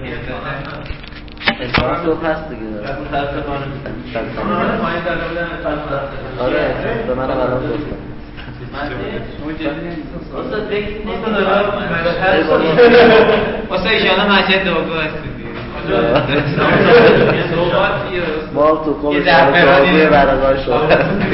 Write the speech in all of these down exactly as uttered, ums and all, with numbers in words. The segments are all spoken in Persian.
انسان صبح هست دیگه. آره به من هم الان گفتم. واسه ایشالا مسجد دوگاه هستی ما تو قوم شاهدوی برقای شد.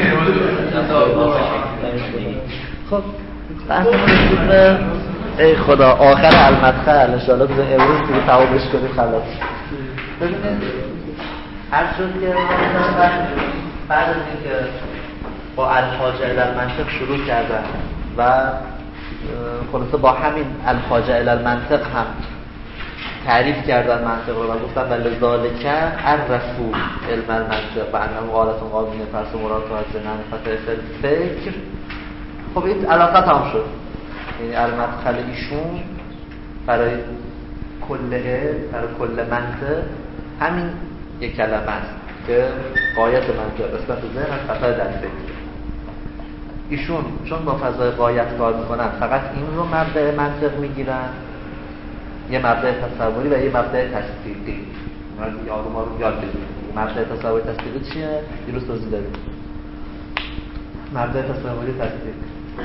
خب بحث من ای خدا آخر المدخل انشاءالله بزن امروز دیگه تمامش کنیم خلاص. ببینید هر شد که بعد از اینکه با الحاجه الی المنطق شروع کردن و خلاصه با همین الحاجه الی المنطق هم تعریف کردن منطق رو و گفتن ولذالک عرفوا علم المنطق و انه آلة قانون فرض مراد و از نفت فکر. خب این علاقه تمام شد. یعنی المدخل ایشون برای کل علم برای کل منطق همین یک کلمه است که غایت منطق قسمت ذهن از خطای در فکر. ایشون چون با فضای غایت کار میکنن فقط این رو مبدأ منطق میگیرن، یه مبدأ تصوری و یه مبدأ تصدیقی. آروم آروم یاد بگیرید مبدأ تصوری تصدیقی چیه؟ دیروز توضیح دادیم. مبدأ تصوری تصدیق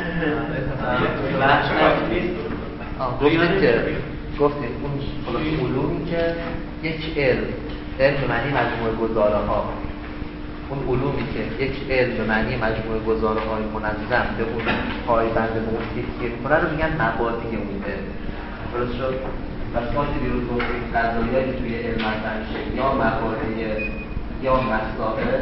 گفتیم که گفتیم اون خلاص علومی که یک علم علم به معنی مجموعه گزاره ها، اون علومی که یک علم به معنی مجموعه گزاره های منظم به اون پایبند به اون تکیه میکنه رو میگن مبادی اون علم. درست شد؟ پس ما که دیروز گفتیم قضایایی توی علم مطرح میشه یا مبادی یا مسائل،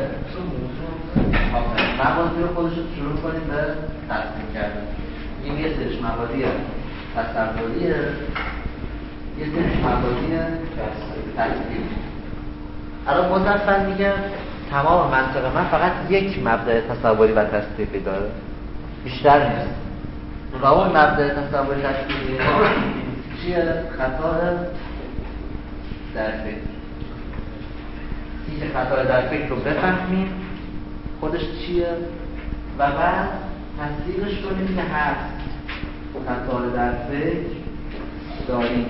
مبادی رو خودش رو شروع کنیم به تصمیم کردن. این یه سرش مبادی تصوریه، یه سرش مبادی تصدیقی. الان مزفر میگه تمام منطق من فقط یک مبدأ تصوری و تصدیقی داره، بیشتر نیست. و اون مبدأ تصوری تصدیقی چیه؟ خطا در فکر. این که خطا در فکر رو بفهمیم خودش چیه و بعد تصدیقش کنیم که هست خطا در فکر داریم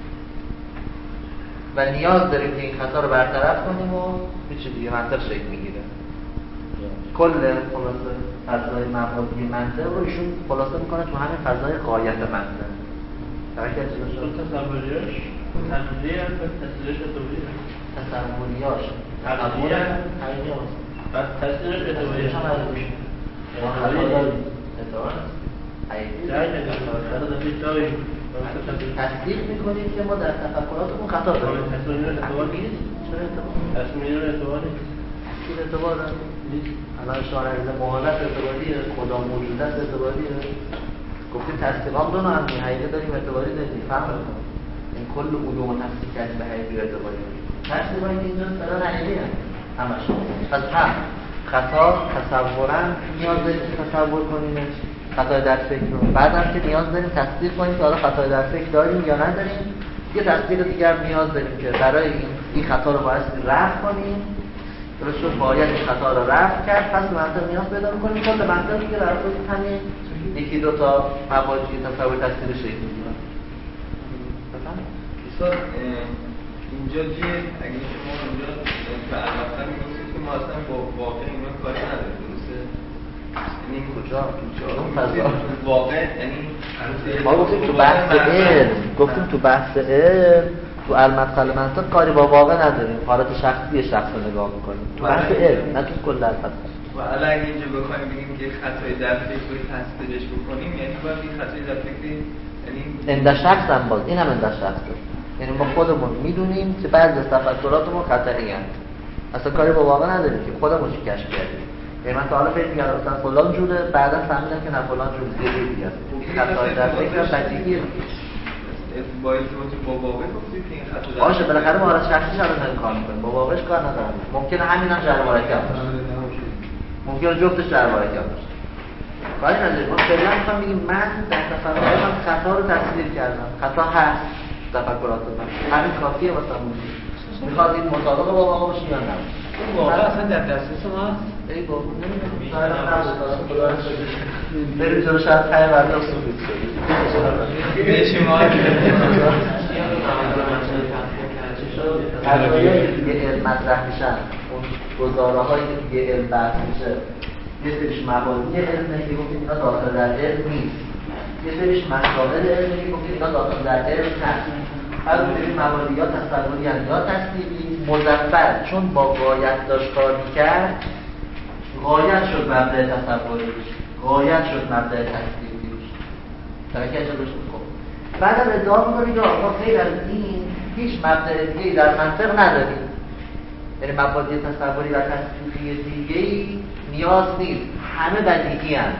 و نیاز داریم که این خطا رو برطرف کنیم و هیچ دیگه منطق شکل میگیره. کل خلاصه فضای مبادی منطق رو ایشون خلاصه میکنه تو همین فضای غایت منطق. توجه شد تصوریاش تنظیه و تصویرش اتوریه تصوریاش تصویر حقیقی بعد تصویرش اتوریه هم از روش تصدیق میکنیم که ما در تفکراتمون خطا داریم. تصمیم رو اعتبار نیست؟ چرا اعتبار؟ تصمیم رو اعتبار نیست؟ چون اعتبار نیست؟ الان شارعیزه محالت اعتباریه، خدا موجود است اعتباریه. گفتیم تصدیقام دو نوع هستیم، حقیقی داریم اعتباری داریم. فهم کنیم این کل علوم و تصدیق که به حقیقی و اعتباری داریم. تصدیقایی که اینجا سران حقیقی هم همش. پس هم خطا تصورا نیاز داریم که تصور کنیمش خطای در فکر رو، بعد هم که نیاز داریم تصدیق کنیم که حالا خطای در فکر داریم یا نداریم. یه تصدیق دیگر نیاز داریم که برای این این خطا رو باید رفع کنیم. درست شد؟ باید این خطا رو رفع کرد. پس منطق نیاز پیدا می‌کنیم کل منطقی که در خود همین یکی دو تا مبادی تصور تصدیق شکل می‌گیره. مثلا اینجا که اگه شما اونجا به البته میگید که ما اصلا با واقع اینا کاری نداریم، درسته؟ یعنی کجا؟ اون فضا واقع یعنی ما گفتیم تو بحث علم، گفتیم تو بحث علم تو المدخل منطق کاری با واقع نداریم، حالت شخصی شخص رو نگاه می‌کنیم تو بحث علم، نه تو کل المدخل. و الان اگه اینجا بخوایم بگیم که خطای در فکر رو تصدیقش بکنیم یعنی باید این خطای در فکر یعنی اند شخص هم باز این هم اند شخص است. یعنی ما خودمون میدونیم که بعضی از تفکراتمون خطایی هست، اصلا کاری با واقع نداریم که خودمون چی کشف کردیم. یعنی من تا حالا فکر می‌کردم مثلا فلان جوره، بعدا فهمیدم که نه فلان جور دیگه است. خطای در فکر بدیهیه. باید تو با واقع گفتید که این خطا در باشه بالاخره ما از شخصی شده نمی کار می‌کنیم، با واقعش کار نداریم. ممکنه همین هم جر مرکب باشه. ممکنه جفتش جر مرکب باشه. ولی نداریم. ما فعلا می‌خوام بگیم من در تفکراتم خطا رو تصدیق کردم. خطا هست تفکرات من. همین کافیه واسمون. می‌خواد این مطابق با واقع باشه یا نه؟ اون واقع اصلا در دسترس ماست. ای بابا نمی‌دونم. شاید نباشه. بریم جلو شاید پای برداشت سوریت شد. به شما قضایایی که توی علم مطرح میشن، اون گزاره هایی که توی علم بحث میشه، یه سریش مبانی علمه که گفتیم اینا داخل در علم نیست، یه سریش مسائل علمه که گفتیم اینا داخل در علم هست. هر اون سری مبانی یا تصوری یا تصدیقی مظفر چون با غایت داشت کار میکرد، غایت شد مبدأ تصوریش، غایت شد مبدأ تصدیقیش. ترکیه جا داشت خب بعد هم ادعا میکنی که آقا غیر از این هیچ مبدأ دیگه‌ای در منطق نداریم، یعنی مبادی تصوری و تصدیقی دیگه‌ای نیاز نیست، همه بدیهی هم.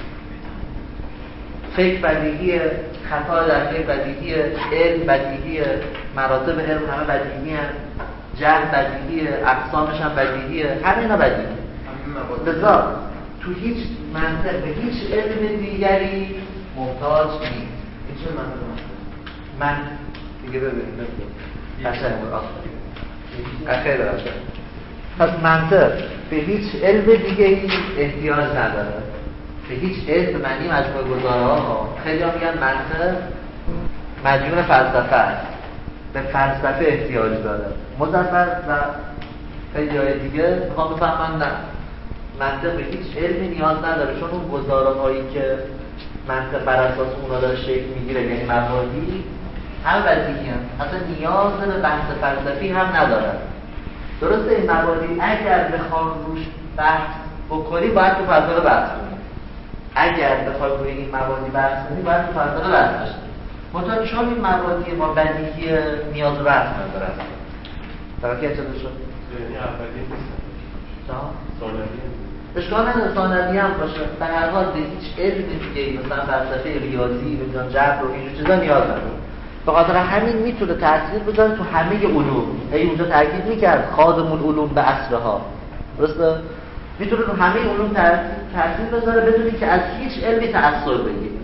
فکر بدیهی، خطا در فکر بدیهی، علم بدیهی، مراتب علم همه بدیهی هم، جهل بدیهی، اقسامش هم بدیهی، همه اینا بدیهی. لذا تو هیچ منطق به هیچ علم دیگری محتاج نیست. این چه منطق من دیگه ببینیم قشنگ بود آخر خیلی قشنگ. پس منطق به هیچ علم دیگه ای احتیاج نداره، به هیچ علم معنی مجموعه گزاره ها. خیلی ها میگن منطق مدیون فلسفه است، به فلسفه احتیاج داره. مظفر و خیلی های دیگه میخوام بفهمن نه، منطق به هیچ علمی نیاز نداره، چون اون گزاره هایی که منطق بر اساس اونا داره شکل میگیره، یعنی مبادی هم بدیهی هم، اصلا نیاز به بحث فلسفی هم نداره. درسته این مبادی اگر بخوام روش بحث بکنی باید تو فضا رو بحث کنی، اگر بخوای روی این مبادی بحث کنی باید تو فضا رو بحث کنی. منتها چون این مبادی ما بدیهی نیاز به بحث نداره. توجه چطور شد؟ یعنی اولی جا؟ ثانوی اشکال نداره ثانوی هم باشه، به هر حال به هیچ علم دیگه مثلا فلسفه ریاضی و جبر و این چیزا نیاز نداره. به خاطر همین میتونه تاثیر بذاره تو همه علوم. ای اونجا تاکید میکرد خادم العلوم به اصلها، درسته؟ میتونه تو همه علوم تاثیر بذاره بدون اینکه از هیچ علمی تأثیر بگیره.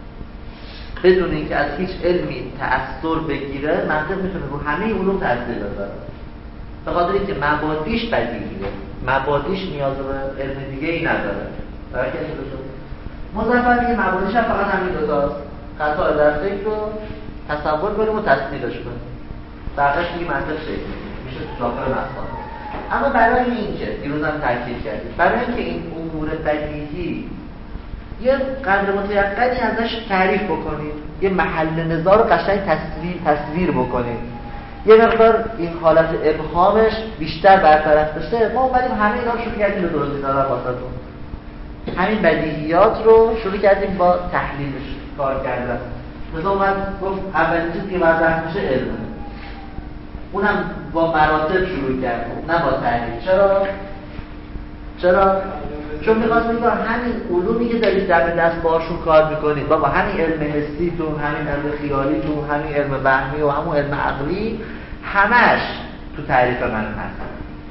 بدون اینکه از هیچ علمی تأثیر بگیره منطق میتونه رو همه علوم تاثیر بذاره. به خاطر اینکه مبادیش بدیهیه، مبادیش نیاز به علم دیگه ای نداره. درکه شد؟ مظفر میگه مبادیش هم فقط همین دو تاست، خطا در فکر رو تصور کنیم و تصدیقش کنیم. بقیش میگه منطق شکل میشه تو داخل مسائل. اما برای اینکه دیروز هم تاکید کردیم، برای اینکه این امور بدیهی یه قدر متیقنی ازش تعریف بکنیم، یه محل نظار رو قشنگ تصویر تصویر بکنیم، یه مقدار این حالت ابهامش بیشتر برطرف بشه، ما اومدیم همه اینا رو شروع کردیم به درستی دادن واسهتون. همین بدیهیات رو شروع کردیم با تحلیلش کار کردن. مثلا اومد گفت اولین چیزی که مطرح میشه علمه، اونم با مراتب شروع کرد نه با تحلیل. چرا؟ چرا؟ چون میخواست بگه همین علومی که دارید دم دست باشون کار میکنید، بابا همین علم حسیتون، همین علم خیالیتون، همین علم وهمی و همون علم عقلی همش تو تعریف من هست.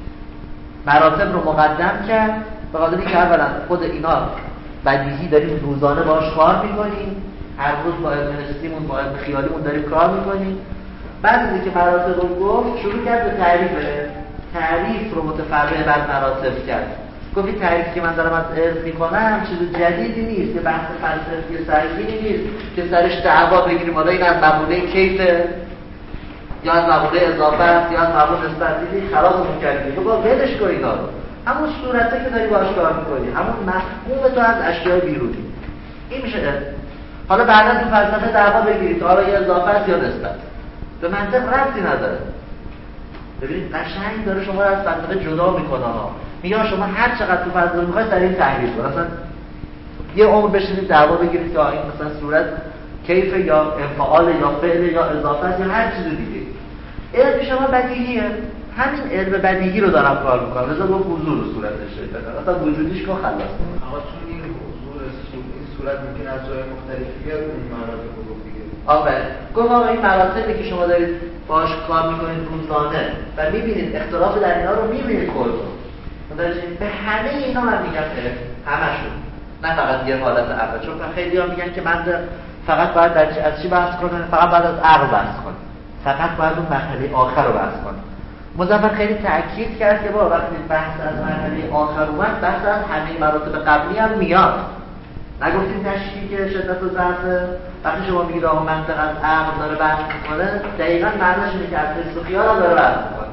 مراتب رو مقدم کرد به خاطر اینکه اولا خود اینا بدیهی داریم روزانه باش کار میکنیم، هر روز با علم حسیمون با علم خیالیمون داریم کار میکنیم. بعد از اینکه مراتب رو گفت شروع کرد به تعریف تعریف رو متفرع بر مراتب کرد. گفت این تعریفی که من دارم از علم میکنم چیز جدیدی نیست، یه بحث فلسفی سنگینی نیست که سرش دعوا بگیریم حالا این از مبونه کیفه یا از مبونه اضافه است یا از مبونه نسبتی خرابمون کردیم. بگو ولش کن اینا رو، همون صورته که داری باهاش کار میکنی، همون مفهوم تو از اشیاء بیرونی، این میشه علم. حالا بعدا تو فلسفه دعوا بگیرید که حالا یه اضافه است یا نسبت، به منطق ربطی نداره. ببینید قشنگ داره شما رو از فلسفه جدا میکنه ها. میگه شما هر چقدر تو فلسفه میخواید در این تحلیل کنید، مثلا یه عمر بشینید دعوا بگیرید که این مثلا صورت کیف یا انفعال یا فعل یا اضافه است یا هر چیز دیگه. علم شما بدیهیه، همین علم بدیهی رو دارم کار میکنم، لذا با حضور صورتش شده مثلا وجودیش که خلاص. اما چون این حضور این صورت میتونه از جای مختلفی بیاد، اون مراتب رو دیگه آفرین. گفت آقا این مراتبی که شما دارید باش کار میکنید روزانه و میبینید اختلاف در اینا رو میبینید خودتون، به همه اینا من میگم علم، همشون، نه فقط یه حالت اول. چون خیلی ها میگن که من فقط باید در چی از چی بحث کنم، فقط باید از عقل بحث کنم، فقط باید اون مرحله آخر رو بحث کنم. مظفر خیلی تاکید کرد که با وقتی بحث از مرحله آخر اومد، بحث از همه مراتب قبلی هم میاد. نگفتیم تشکیک شدت و ضعف. وقتی شما میگید آقا منطق از عقل داره بحث میکنه، دقیقاً معنیش اینه که از حس و خیال هم داره بحث میکنه.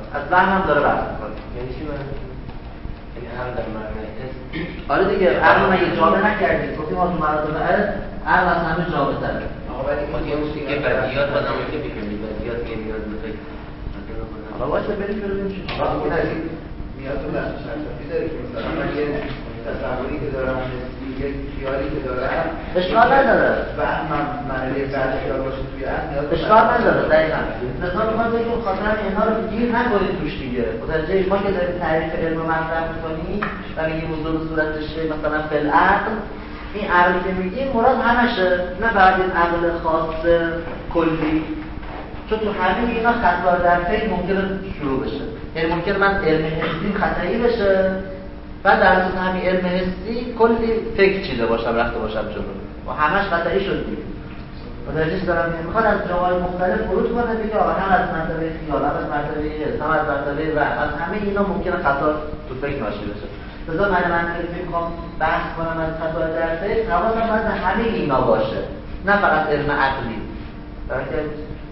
از وهم هم داره بحث میکنه. یعنی چی من؟ یعنی عقل در معنی اسم. آره دیگه عقل مگه جامع نکردید گفتیم ما تو مراتب اسم عقل از همه جامع تره. آقا ولی ما یه موقعی که بدیهیات بازم میشه بکنیم بدیهیات یه نیاز به فکر. حالا باشه بریم ببینیم چی. آقا اون از این نیاز به بحث فلسفی داره که مثلا من یه تصوری که دارم یک خیالی که دارم اشکال نداره. وهمم معنی بعد خیال باشه توی عقل نیاز به اشکال نداره دقیقاً. مثلا میخوام بگم خاطر اینا رو گیر نکنید توش دیگه. متوجه ما که داریم تعریف علم مطرح می‌کنیم و میگیم حضور صورتش مثلا فی العقل این عقلی که میگیم مراد همشه نه بعد این عقل خاص کلی چون تو همه اینا خطا در فکر ممکنه شروع بشه یعنی ممکنه من علم حسی خطایی بشه بعد در اساس همین علم حسی کلی فکر چیده باشم رفته باشم جلو و همش خطایی شد دیگه متوجه دارم میخواد از جاهای مختلف ورود کنه دیگه آقا هم از مرتبه خیال هم از مرتبه حس هم از مرتبه و از همه اینا ممکنه خطا تو فکر ناشی بشه لذا من من میخوام بحث کنم از خطا در فکر حواسم باید همه اینا باشه نه فقط علم عقلی درکه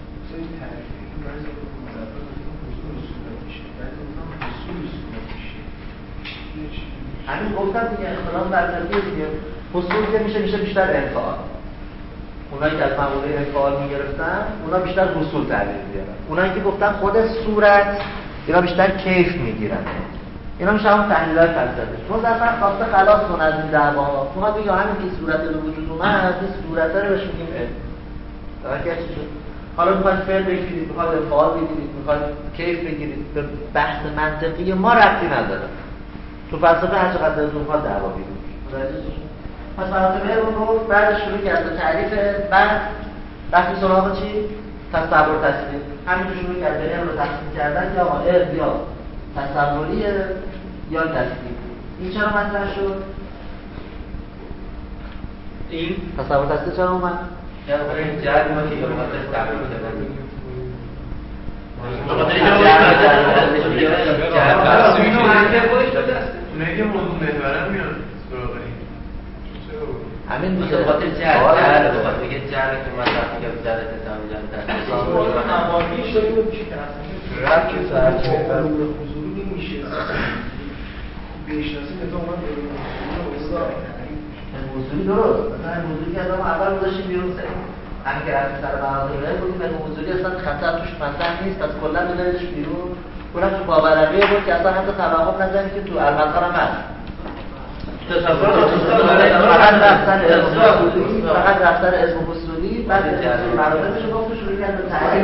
همین گفتم دیگه اختلاف برکتی دیگه حصول که میشه میشه بیشتر انفعال اونایی که از مقوله انفعال میگرفتن اونا بیشتر حصول تعبیر میگیرن اونایی که گفتن خود صورت اینا بیشتر کیف میگیرن اینا میشه همون تحلیل‌های فلسفی مظفر خواسته خلاص کنه از این دعواها اونا بگه همین که صورت به وجود اومد این صورت رو بهش میگیم علم درکه چی شد حالا میخواید فعل بگیرید میخواید انفعال بگیرید میخواید کیف بگیرید به بحث منطقی ما ربطی نداره تو فلسفه هر چقدر دلتون میخواد دعوا بگیرید پس مراتب علم رو بعد شروع کرد به تعریف بعد رفتیم سراغ چی؟ تصور تصویر همینجور شروع کرد به علم رو تقسیم کردن که آقا علم یا تصوریه یا تصویر این چرا مطرح شد؟ این تصور تصویر چرا اومد؟ یا برای این جرد ما که یا مطرح تعبیر بودن اونایی که موضوع محورن میان سراغ این همین به دیگه خاطر جرد جرد به خاطر که جرد که من رفت میگم جرد تصامل جرد نمایی شدیم و چی رب که سرچه فرور حضوری نمیشه بیشناسی نظام من بریم حضوری درست مثلا این حضوری که از اون اول گذاشتیم بیرون سر همین که رفتی سر بنادره بودیم این حضوری اصلا خطر توش مطرح نیست از کلا بذاریدش بیرون اونم تو باورقیه بود که اصلا حتی توقف نزنید که تو المطار هم هست فقط رفتن اسم حضوری فقط رفتن اسم حضوری بعد مراتبش رو گفت شروع کرد به تعریف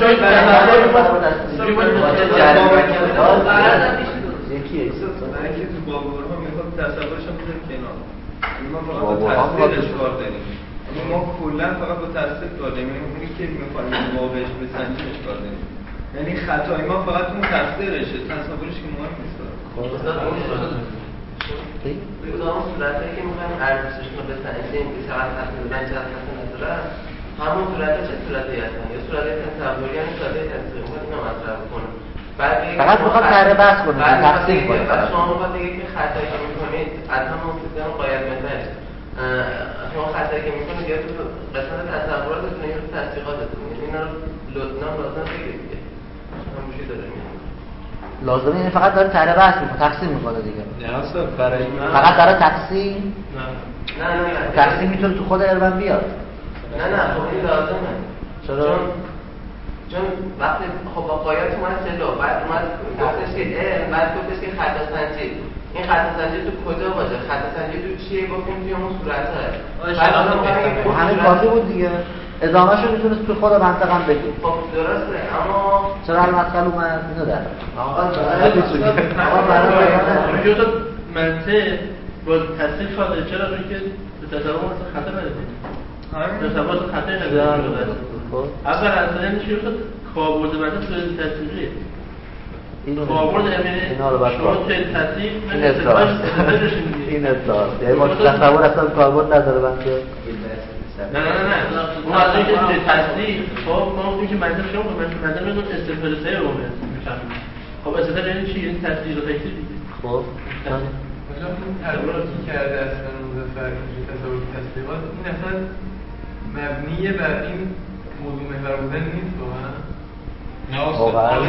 یکیه برای اینکه تو بابورها میخواد تصورش هم بذاریم کنار ما فقط با تصدیقش کار داریم ما کلا فقط با تصدیق کار داریم یعنی اونی که میخوایم واقعش بسنجیمش کار داریم یعنی خطای ما فقط اون تصدیقشه تصورش که مهم نیست بگو اون صورتایی که میخوایم ارزششون رو بسنجیم که چقدر تصدیق بدن چقدر تصدیق ندارن همون صورتها چه صورتی هستن یا صورتهای تصوری یا صورتهای تصدیق میخواد اینا مطرح کنه فقط میخواد طرح بحث کنه تقسیم کنه بعد شما میخواد بگید که خطایی که میکنید از همون سیستم قاید متر شما خطایی که میکنید یا تو قسمت تصوراتتون یا تو تصدیقاتتون اینا رو لطفاً لازم بگید دیگه همونجوری داره میاد لازمه اینه فقط داره طرح بحث میکنه تقسیم میکنه دیگه نه اصلا برای من فقط داره تقسیم نه نه نه تقسیم میتونه تو خود علم بیاد نه نه خب این لازمه چرا؟ چون وقتی خب با قایت اومد جلو بعد اومد گفتش که علم بعد گفتش که خطا سنجی این خطا سنجی تو کجا باشه خطا سنجی تو چیه گفتیم توی اون صورت‌ها خب همین کافی بود دیگه ادامه‌شو میتونست تو خود منطقه هم بگی خب درسته اما چرا هر مسئله اومد اینو در آقا آقا برای که تو منطق با تصدیق شده چرا روی که به تصور مثلا خطر ندید تصور خطر ندید اول اصلا چی شد کاربرد منطق صورت تصدیقی کاربرد اینا رو باید شما توی تصدیق این اصلاح این اصلاح یعنی ما تصور اصلا کاربرد نداره بنده نه نه نه اون از اینکه توی تصدیق خب ما گفتیم که منطق شما منطق میدون استفاده سه رو میشن خب استفاده یعنی چی؟ یعنی تصدیق و تکذیب خب مثلا این تدارکی کرده اصلا مظفر که تصور تصدیقات این اصلا مبنیه بر این موضوع محور بودن نیست واقعا نه واقعا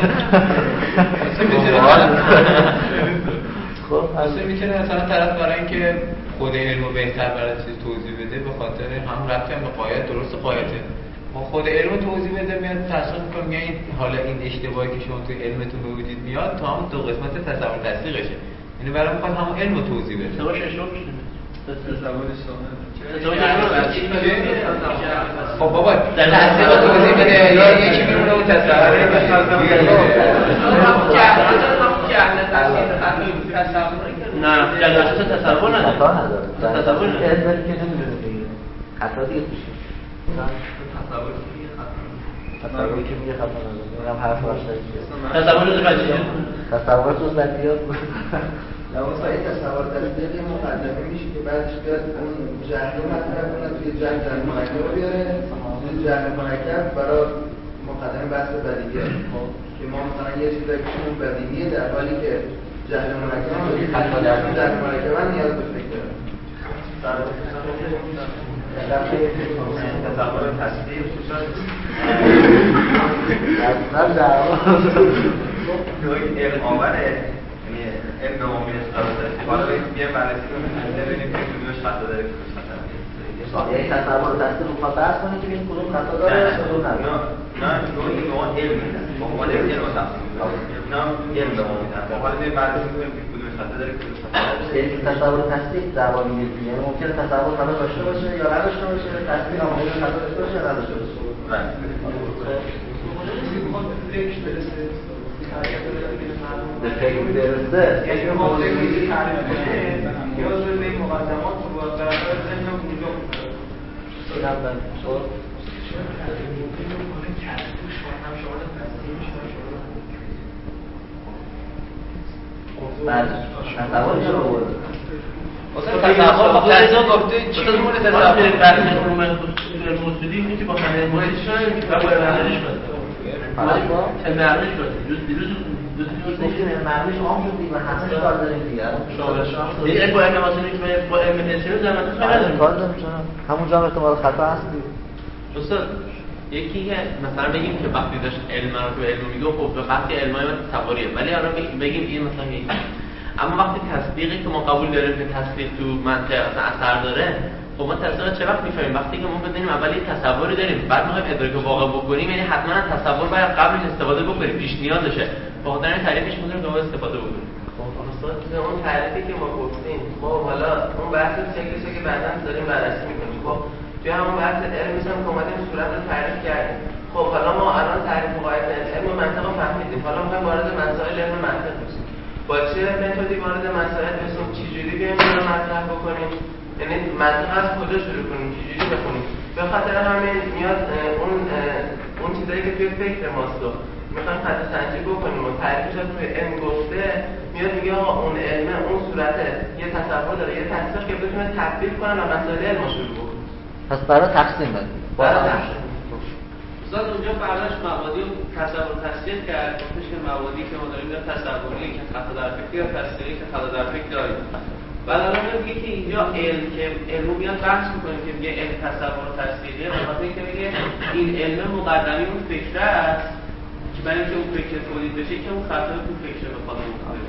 خب اصلا میتونه مثلا طرف برای اینکه خود علمو بهتر برای چیز توضیح بده به خاطر هم ربطی هم به قایت درست قایته ما خود علمو توضیح بده میاد تصور میکنم میگه این حالا این اشتباهی که شما توی علمتون به وجود میاد تا هم دو قسمت تصور تصدیقشه یعنی برای میخواد همون علمو توضیح بده تصور اشتباه میشه تصور شامل خب بابا در تصدیق توضیح بده یکی میمونه اون تصور نه جلسه تصور نداره خطا نداره تصور علم که نمیدونه بگیره خطا دیگه میشه تصوری که میگه خطا نداره اینم حرف واسه تصور رو بچه تصور تو زدیات لواسه این تصور تصدیق یه مقدمه میشه که بعدش بیاد اون جهل رو مطرح کنه توی جهل جهل مرکب رو بیاره توی جهل مرکب برای مقدمه بحث بدیهیه که ما مثلا یه چیزایی که اون بدیهیه در حالی که جهل مرکب هم روی خطا در جهل مرکب هم نیاز به فکر داره تصور تصدیق اصلا دعوا نوعی علم آوره یعنی علم عمومی استفاده داره حالا بیایم بررسی کنیم ببینیم که کدومش خطا داره کدومش خطا نداره یعنی تصور تصدیق رو میخواد بحث کنه که این کدوم خطا داره کدوم نداره نه نوعی نوع علم میدن با عنوان علم رو تقسیم میکنن نه علم به ما میدن با حالا بیایم بررسی کنیم که کدومش خطا داره کدومش خطا نداره یعنی تصور تصدیق دعوا میگه یعنی ممکنه تصور خطا داشته باشه یا نداشته باشه تصدیق هم ممکنه خطا داشته باشه یا نداشته باشه به فکر برسه یعنی موضوعی تعریف کنه نیاز به این مقدمات رو باید در ذهن اونجا اینم من خب بله تصور چرا بود اصلا تصور خب لازم گفته چی مون تصور بحث علوم موجودی اینه که با خنده موجودی شاید و با ارزش کنه علم ارزش کنه دیروز گفتیم معلومش عام شد دیگه همه کار داریم دیگه دیگه با علم واسه که با علم نسبی زمان خیلی نداریم کار داریم چون همونجا هم احتمال خطا هست دیگه استاد یکی که مثلا بگیم که وقتی داشت علم رو تو علم میگه خب به وقتی علمای من تصوریه ولی حالا بگیم این مثلا یکی اما وقتی تصدیقی که ما قبول داریم که تصدیق تو منطق اصلا اثر داره خب ما تصدیق چه وقت میفهمیم وقتی که ما بدونیم اول یه تصوری داریم بعد ما ادراک واقع بکنیم یعنی حتما تصور باید قبلش استفاده بکنیم پیش نیازشه بخاطر این تعریفش میذاریم دوباره استفاده بکنیم استاد اون تعریفی که ما گفتیم خب حالا اون بحث شکلشه که بعداً داریم بررسی میکنیم خب توی همون بحث علم میشم که اومدیم صورت رو تعریف کردیم خب حالا ما الان تعریف قواعد علم منطق رو فهمیدیم حالا میخوایم وارد مسائل علم منطق بشیم با چه متدی وارد مسائل بشیم چه جوری بیایم اینو مطرح بکنیم یعنی منطق از کجا شروع کنیم چه جوری بخونیم به خاطر همین میاد اون اون چیزایی که توی فکر ماست رو میخوایم خط سنجی بکنیم و تعریفش رو توی علم گفته میاد میگه آقا اون علم اون صورته یه تصور داره یه تصور که بتونه تطبیق کنه و مسائل علم شروع کنه پس برای تقسیم بدیم برای تقسیم استاد اونجا برداشت مبادی رو تصور تصدیق کرد گفتش که مبادی که ما داریم در تصوری که خطا در فکر یا تصدیقی که خطا در فکر داریم بعد الان میگه که اینجا علم که علمو میاد بحث میکنه که میگه علم تصور و تصدیقیه مثلا اینکه میگه این علم مقدمی اون فکره است که برای اینکه اون فکر تولید بشه که اون خطا تو فکر بخواد مقابله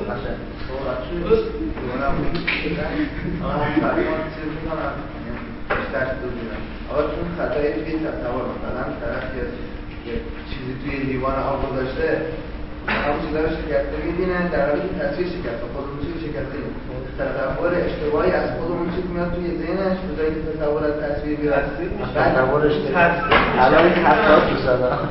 آقا چون خطایی توی تصور مثلا طرف یه چیزی توی لیوان آب گذاشته همون چیزا رو شکسته می‌بینه در حالی که تصویر شکسته خودمون چیز شکسته تصور اشتباهی از خودمون چیز میاد توی ذهنش به جایی که تصور از تصویر بیاد تصور اشتباهی الان این حساس میشه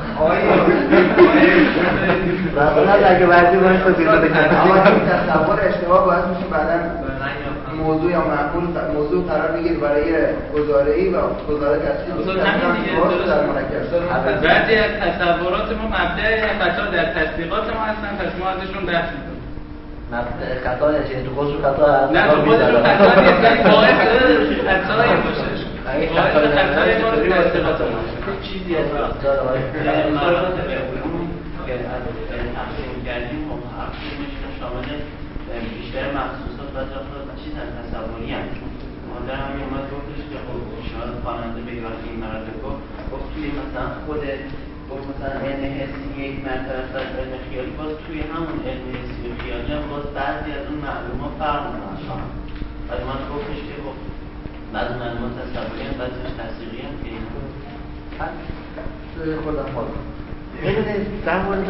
مثلا اگه بعضی باید تو دیده بکنیم تصور اشتباه باعث میشه بعداً موضوع یا معقول موضوع قرار بگیر برای گزاره‌ای و گزاره تصدیق در مرکب. بعضی از تصورات ما مبدأ خطا در تصدیقات ما هستن پس ما ازشون بحث می‌کنیم. مبدأ خطا یعنی تو خودشون خطا هست. نه تو خودشون خطا نیست ولی باعث خطایی باشه. باعث خطای ما در تصدیقات ما. چیزی از مراتب علوم که از تقسیم کردیم خب تقسیمش شامل بیشتر مخصوصات و چیز از تصوری هست مادر همین اومد گفتش که خب شاید خواننده بگرد این مراتب گفت توی مثلا خود گفت مثلا علم حسی یک مرتبه است از علم خیالی، باز توی همون علم حسی و خیالی هم باز بعضی از اون معلومات فرق می‌کنه. ولی من گفتش که خب بعضی معلومات تصوری هم بعضیش تصدیقی هم که این خودم خودم ببینید در مورد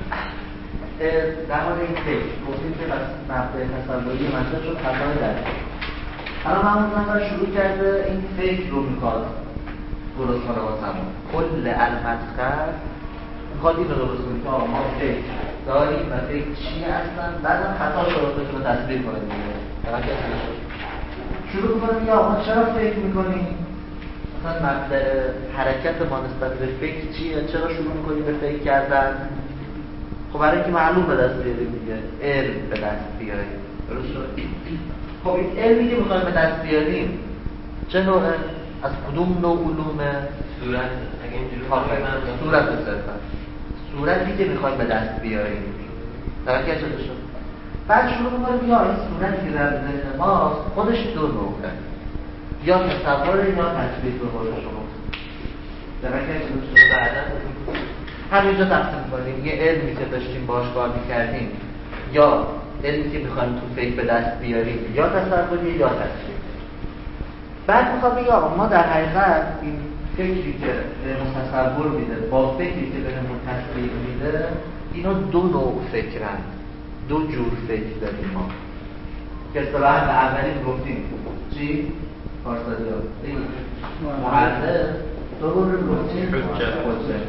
در مورد این فکر گفتیم که مبدأ تصوری منطق شد خطای درک. الان همون نفر شروع کرده این فکر رو میخواد درست کنه واسمون. کل المدخل میخواد این رو درست کنه که ما فکر داریم و فکر چی هستن، بعدم خطا شروع رو تصویر کنه دیگه. شروع میکنه یا ما چرا فکر میکنیم؟ مثلا مبدأ حرکت ما نسبت به فکر چیه؟ چرا شروع میکنیم به فکر کردن؟ خب برای اینکه معلوم به دست بیاریم دیگه، علم به دست بیاریم. درست شد؟ خب این علمی که میخوایم به دست بیاریم چه نوعه؟ از کدوم نوع علومه؟ صورت اگه اینجوری من صورت صرفا صورتی که میخوایم به دست بیاریم توجه شده شد. بعد شروع میکنیم یا این صورتی که در ذهن ماست خودش دو نوعه، یا تصور یا تطبیق به قول شما. توجه شده شد. بعدا همینجا تقسیم کنیم یه علمی که داشتیم باهاش کار میکردیم یا علمی که میخوایم تو فکر به دست بیاریم یا تصوری یا تطبیق. بعد میخوام بگم ما در حقیقت این فکری که تصور میده با فکری که بهمون تطبیق میده اینا دو نوع فکرند، دو جور فکر داریم ما که اصطلاحاً به اولی گفتیم چی؟ پارسالی ها معرض دوباره گفتیم حجه.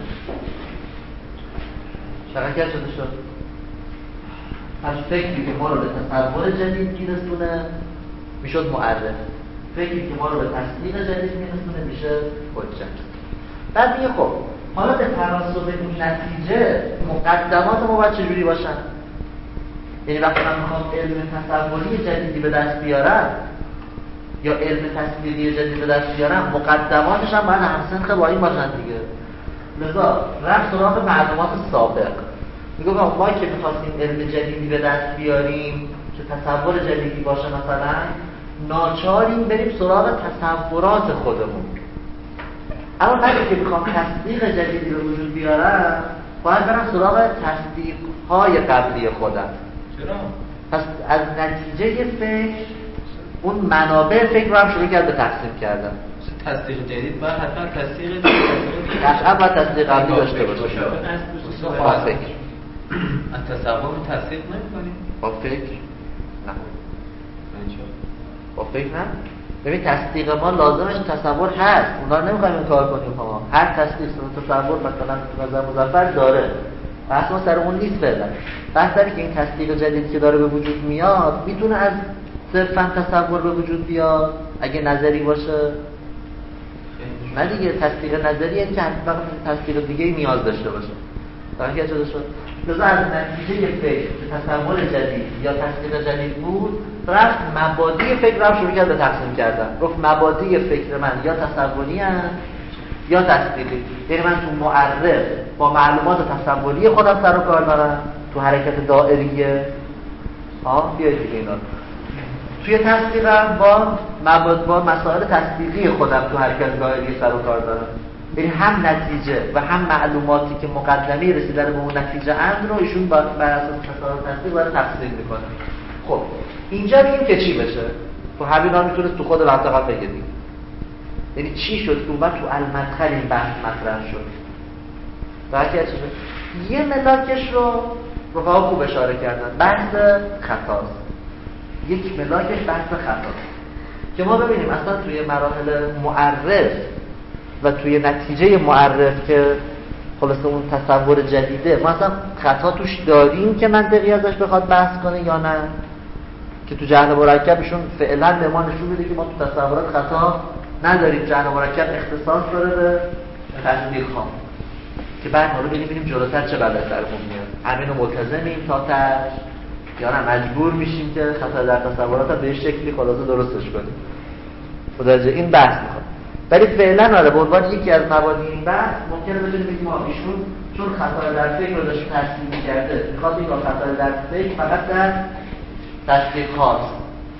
شرکت شده شد از فکری که ما رو به تصور جدید میرسونه میشد معرض، فکری که ما رو به تصدیق جدید میرسونه میشه حجت. بعد میگه خب حالا به تناسب این نتیجه مقدمات ما باید چجوری باشن؟ یعنی وقتی من میخوام علم تصوری جدیدی به دست بیارم یا علم تصدیقی جدید به دست بیارم مقدماتش هم باید همسنخ با این باشن دیگه. لذا رفت سراغ معلومات سابق. میگم ما که میخواستیم علم جدیدی به دست بیاریم که تصور جدیدی باشه مثلا ناچاریم بریم سراغ تصورات خودمون. اما من که میخوام تصدیق جدیدی به وجود بیارم باید برم سراغ تصدیق‌های قبلی خودم. چرا؟ پس از نتیجه فکر اون منابع فکر رو هم شروع کرد به تقسیم کردن. تصدیق جدید باید حتما تصدیق قطعا باید تصدیق قبلی داشته باشه. با فکر از تصور تصدیق نمی‌کنیم؟ با فکر نه. با فکر نه؟ ببین تصدیق ما لازمش تصور هست، اونا رو نمی‌خوایم این کار کنیم. ما هر تصدیق تصور مثلا نظر مظفر داره، بحث ما سر اون نیست فعلا. بحث داره که این تصدیق جدیدی که داره به وجود میاد میتونه از صرفاً تصور به وجود بیاد اگه نظری باشه. نه دیگه تصدیق نظری یعنی که حتما تصدیق دیگه نیاز داشته باشه. درک شده شد. لذا از نتیجه فکر تصور جدید یا تصدیق جدید بود رفت مبادی فکر رو شروع کرد به تقسیم کردن. گفت مبادی فکر من یا تصوری هست یا تصدیقی. یعنی من تو معرف با معلومات تصوری خودم سر و کار دارم، تو حرکت دائریه ها بیاید دیگه اینا توی تصدیقم با مباد با مسائل تصدیقی خودم تو حرکت دائریه سر و کار دارم. یعنی هم نتیجه و هم معلوماتی که مقدمه رسیدن به اون نتیجه اند رو ایشون بر اساس تصور تصدیق برای تقسیم میکنه. خب اینجا بگیم که چی بشه؟ تو همینا میتونه تو خود منطقه بگه دیگه. یعنی چی شد که اومد تو المدخل این بحث مطرح شد؟ درک چی شد؟ یه ملاکش رو رفقا خوب اشاره کردن، بحث خطاست. یک ملاکش بحث خطاست که ما ببینیم اصلا توی مراحل معرف و توی نتیجه معرف که خلاصه اون تصور جدیده ما اصلا خطا توش داریم که منطقی ازش بخواد بحث کنه یا نه، که تو جهل مرکبشون فعلا به ما نشون میده که ما تو تصورات خطا نداریم. جهل مرکب اختصاص داره به تصدیق ها که بعد ما رو ببینیم جلوتر چه بلایی سرمون میاد. همینو ملتزمیم تا تاش یا نه مجبور میشیم که خطا در تصورات به شکلی خلاصه درستش کنیم. متوجه این بحث میخواد. ولی فعلا آره به عنوان یکی از مبانی این بحث ممکنه بتونیم بگیم ما ایشون چون خطا در فکر رو داشت تصدیق می‌کرده میخواد بگه خطا در فکر فقط در تصدیق هاست،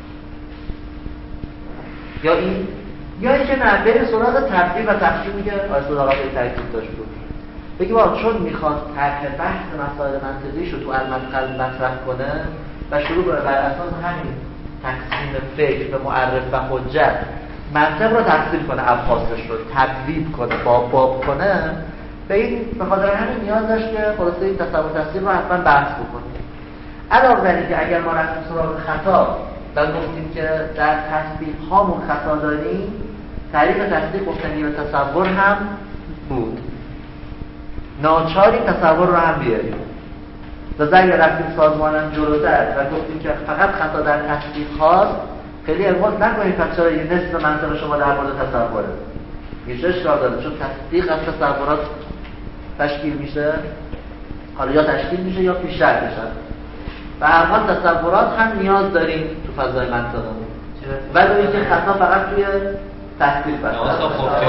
یا این یا اینکه نه بره سراغ تفصیل و تقسیم میگه آیا صداقت این ترکیب داشت بود. بگی با چون میخواد طرح بحث مسائل منطقیش رو تو المدخل مطرح کنه و شروع کنه بر اساس همین تقسیم فکر به معرف و حجت منطق رو تقسیم کنه، ابحاثش رو تبویب کنه، باب باب کنه، به این به خاطر همین نیاز داشت که خلاصه این تصور تصدیق رو حتما بحث بکنیم. علاوه بر اینکه اگر ما رفتیم سراغ خطا و گفتیم که در تصدیق هامون خطا داریم، تعریف تصدیق گفتنی به تصور هم بود، ناچاریم تصور رو هم بیاریم. لذا اگر رفتیم سازمانم جلوتر و گفتیم که فقط خطا در تصدیق هاست، خیلی الغاز نکنید پس چرا یه نصف منطق شما در مورد تصوره یه اشکال داره، چون تصدیق از تصورات تشکیل میشه، حالا یا تشکیل میشه یا بیشتر میشه. و هر حال تصورات هم نیاز داریم تو فضای منطقمون، ولی اینکه خطا فقط توی تصدیق بشه. اصلا خب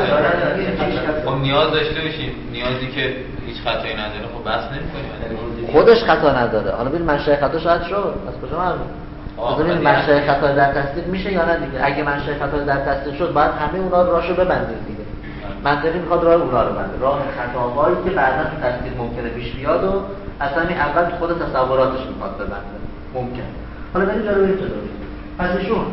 جرأت خب نیاز داشته باشیم، نیازی که هیچ خطایی نداره خب بحث نمی‌کنیم. خودش خطا نداره. حالا ببین منشأ خطا شاید شد. از کجا معلومه؟ مثلا این منشأ خطا در تصدیق میشه یا نه دیگه؟ اگه منشأ خطا در تصدیق شد، باید همه اونا رو راهشو ببندیم دیگه. منطقی میخواد راه اونا رو بنده، راه خطاهایی که بعدا تو تصدیق ممکنه پیش بیاد و اصلا این اول خود تصوراتش میخواد ببنده. ممکن. حالا بریم جلو بریم جلو. پس ایشون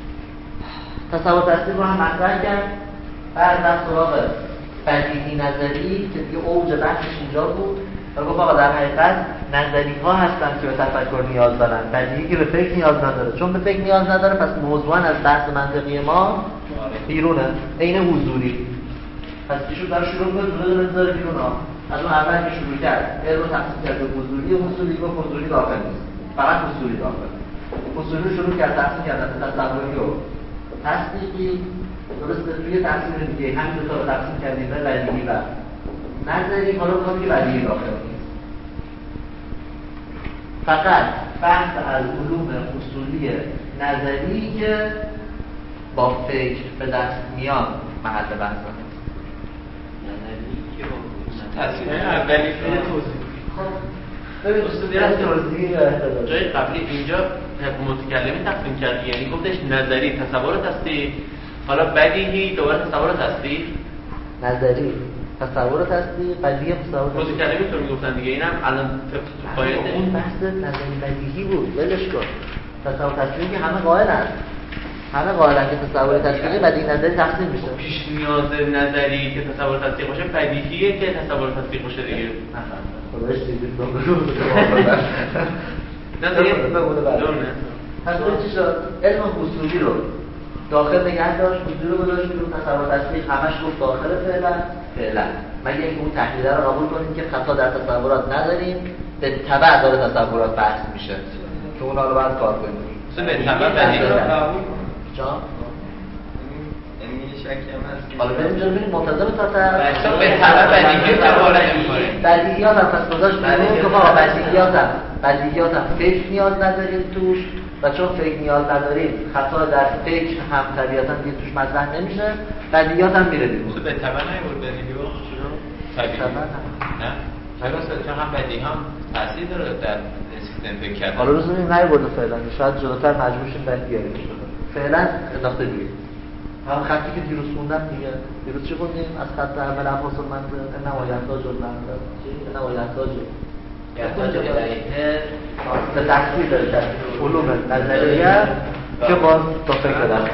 تصور تصدیق رو هم مطرح کرد. بعد رفت سراغ بدیهی نظری که دیگه اوج بحثش اینجا بود و گفت آقا در حقیقت نظری ها هستن که به تفکر نیاز دارن، بدیهی که به فکر نیاز نداره. چون به فکر نیاز نداره پس موضوعاً از بحث منطقی ما بیرونه، عین حضوری. پس ایشون داره شروع کنه دونه دونه بذاره بیرون ها. از اون اول که شروع کرد علم رو تقسیم کرد به حضوری و حصولی، گفت حضوری داخل نیست، فقط حصولی داخل. حصولی شروع کرد تقسیم کردن به تصوری و تصدیقی. درسته توی تقسیم دیگه همین دو تا رو تقسیم کردیم به بدیهی و نظری. حالا میخوام که بدیهی داخل نیست، فقط بحث از علوم اصولی نظری که با فکر به دست میان محل بحث هست. نظری که با تصویر اولی توضیح ببین توضیح جای قبلی اینجا متکلمی تقسیم کرد، یعنی گفتش نظری تصور تصدیق، حالا بدیهی دوباره تصور تصدیق، نظری تصور تصدیق، بدیهی تصور تصدیق. متکلمی تو میگفتن دیگه، اینم الان قاعده اون بحث نظری بدیهی بود، ولش کن. تصور تصدیقی که همه قائلن، همه قائلن که تصور تصدیقی بدیهی نظری تقسیم میشه. پیش نیاز نظری که تصور تصدیق باشه، بدیهیه که تصور تصدیق باشه دیگه. خودش دیدید تو بگو. نه دیگه نه. پس چی شد؟ علم اصولی رو داخل نگه داشت، حضور رو گذاشت بیرون، تصور تصدیق همش گفت داخل فعلا فعلا. مگه اینکه اون تحلیل رو قبول کنیم که خطا در تصورات نداریم، به تبع داره تصورات بحث میشه که اونا رو باید کار کنیم. مثلا به تبع بدیهی رو قبول جا یعنی یه شکی هم هست. حالا بریم جلو بریم منتظم تا تا مثلا به تبع بدیهی رو قبول نمی‌کنیم. بدیهیات هم پس گذاشت بیرون که آقا بدیهیات هم بدیهیات هم فکر نیاز نداریم توش و چون فکر نیاز نداریم خطا در فکر هم طبیعتاً دیگه توش مطرح نمیشه، بدیهیات هم میره بیرون. به تبع نمی‌برد بدیهی رو چرا؟ طبیعی نه؟ چرا چون هم بدیهی هم تاثیر داره در سیستم فکر کردن. حالا روز این نمی‌برد فعلا، شاید جلوتر مجبور شیم بدیهی بشه. فعلا انداخته بیرون. هم خطی که دیروز خوندم دیگه، دیروز چی خوندیم؟ از خط اول عباس المنطق نماینداج المنطق چی؟ نماینداج یحتاج الیه به تکمیل داره علوم نظریه که باز تا فکر دست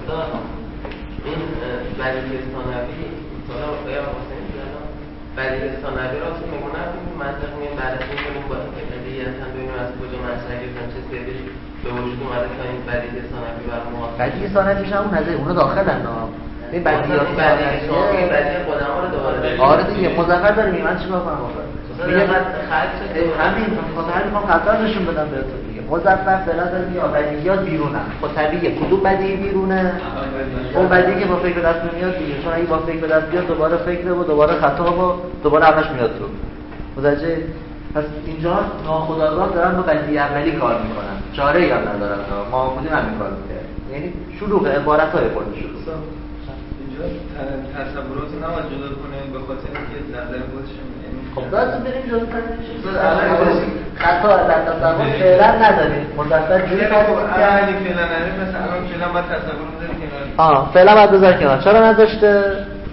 این بدیهی ثانوی حالا آیا حسین جلال بدیهی ثانوی را تو میگونه که منطق میگه بعد از این کنیم با بدیهی اصلا ببینیم از کجا مطرح گرفتن چه سریش به وجود اومده تا این بدیهی ثانوی برای ما. بدیهی ثانوی میشه اون نظریه، اونا داخلن ها. این بدیهیات ثانوی بدیهی خودمون رو دوباره داریم. آره دیگه مظفر داریم. من چیکار کنم آخه؟ میگه من همین خاطر همین میخوام خطر نشون بدم بهتون دیگه. مظفر فعلا داره میگه بدیهیات بیرونه. خب طبیعیه کدوم بدیهی بیرونه؟ اون بدیهی که با فکر به دست نمیاد دیگه. چون اگه با فکر به دست بیاد دوباره فکر و دوباره خطا و دوباره همش میاد تو. متوجه؟ پس اینجا ناخودآگاه دارن با بدیهی عملی کار میکنن. چاره‌ای هم ندارن. ما خودمون همین کار میکنیم. یعنی شروع عبارت‌های خود شروع. اینجا تصورات رو نباید جدا کنه به خاطر اینکه نظر خودش خب دارتون بریم جلوتر نمیشه خطا در تصور فعلا نداریم مدرسل جوری کنیم اگه فعلا نداریم مثلا الان فعلا باید تصور رو بذاری کنار. آه فعلا باید بذاری کنار. چرا نداشته؟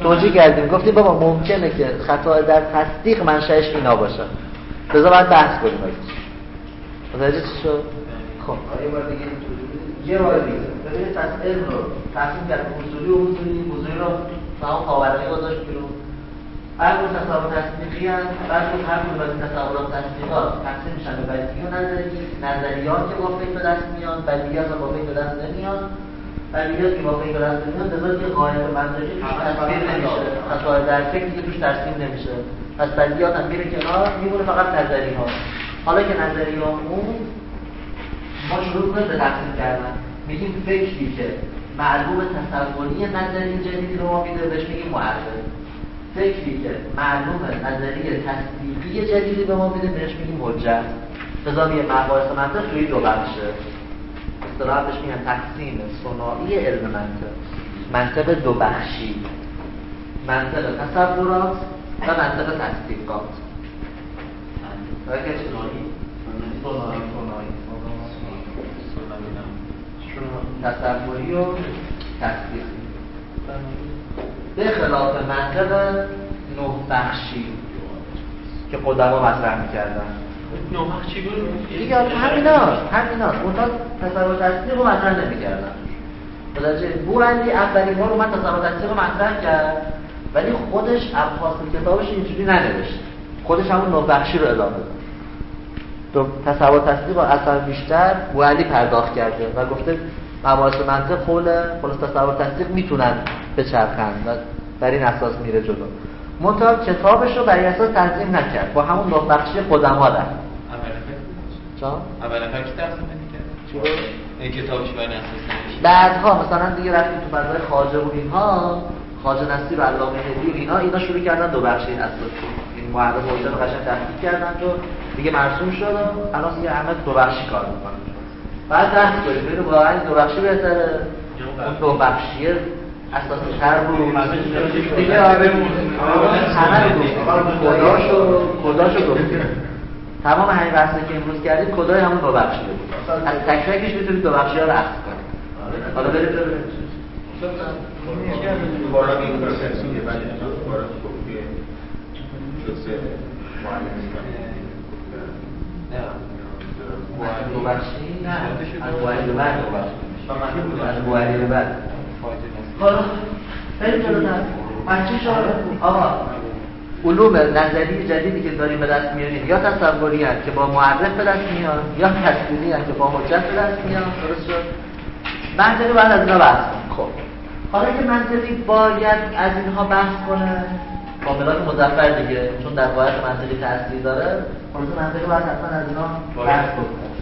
توجیه کردیم، گفتیم بابا ممکنه که خطا در تصدیق منشأش اینا باشه، لذا باید بحث کنیم ازش. متوجه چی شد؟ خب یه بار دیگه یه بار دیگه ببینید تصدیق رو تقسیم کرد اصولی و اصولی اصولی رو تمام خاورانی گذاشت بیرون. هر کدوم تصور تصدیقی هست، بعد هر کدوم از تصورات تصدیقات تقسیم میشن به بدیهی و نظری. نظریات که با فکر به دست میان، بدیهیات که با فکر به دست نمیان. بدیهیات که با فکر به دست نمیان لذا که غایت منطقی توش ترسیم نمیشه، خطای در فکر دیگه توش ترسیم نمیشه. پس بدیهیات هم میره کنار، میمونه فقط نظری ها. حالا که نظری ها اون ما شروع کنیم به تقسیم کردن، میگیم فکری که معلوم تصوری نظری جدیدی رو ما میده بهش میگیم معرف. فکری که معلوم نظریه تصدیقی جدیدی به ما میده بهش میگیم حجت. لذا یه مباحث منطق توی دو بخشه. اصطلاحاً بهش میگن تقسیم ثنایی علم منطق. منطق دو بخشی. منطق تصورات و منطق تصدیقات. منطق ثنایی ثنایی تصوری و تصدیقی. به خلاف منطق نه بخشی که قدما مطرح می‌کردن. نه بخشی بود؟ دیگه همیناست، همیناست. اونها تصور تصدیق رو مطرح نمی‌کردن. متوجه بوعلی اولین بار اومد تصور تصدیق رو مطرح کرد، ولی خودش ابحاث کتابش اینجوری ننوشت. خودش همون نه بخشی رو ادامه داد. تو تصور تصدیق رو اصلا بیشتر بوعلی پرداخت کرده و گفته مباحث منطق قول خلاص تصور تصدیق میتونن بچرخند و بر این اساس میره جلو. منتها کتابش رو بر این اساس تنظیم نکرد، با همون نه بخشی قدما رفت. چرا؟ اول نفر کی تقسیم نمی‌کرد؟ چرا؟ این کتابش بر این اساس نمیشه. بعدها مثلا دیگه رفتیم تو فضای خواجه و اینها، خواجه نصیر و علامه هدی و اینا اینا شروع کردن دو بخشی اساسی. این معرف حجت رو قشنگ تحقیق کردن تو دیگه مرسوم شد و الان دیگه همه دو بخشی کار می‌کنن. بعد بحث کنیم ببینیم واقعا دو بخشی بهتره اون دو بخشی اساسی تر بود دیگه. آره همه رو کداشو کداشو گفتیم. تمام همین بحثی که امروز کردیم کدای همون دو بخشی بود. از تک تکش میتونید دو بخشی ها رو عکس کنید. حالا بریم ببینیم بالا این پروسسیه ولی بالا کپی شده دو بخشی نه از بواری به بعد دو بخشی از بواری به بعد. حالا بریم جلوتر بچه شاره آقا علوم نظری جدیدی که داریم به دست میاریم یا تصوری هست که با معرف به دست میان یا تصویری هست که با حجت به دست میان. درست شد؟ منطقی باید از اینا بحث کنیم. خب حالا که منطقی باید از اینها بحث کنه کاملات مظفر دیگه، چون در قواعد منطقی تاثیر داره، خلاص منطقی باید حتما از اینا بحث کنه.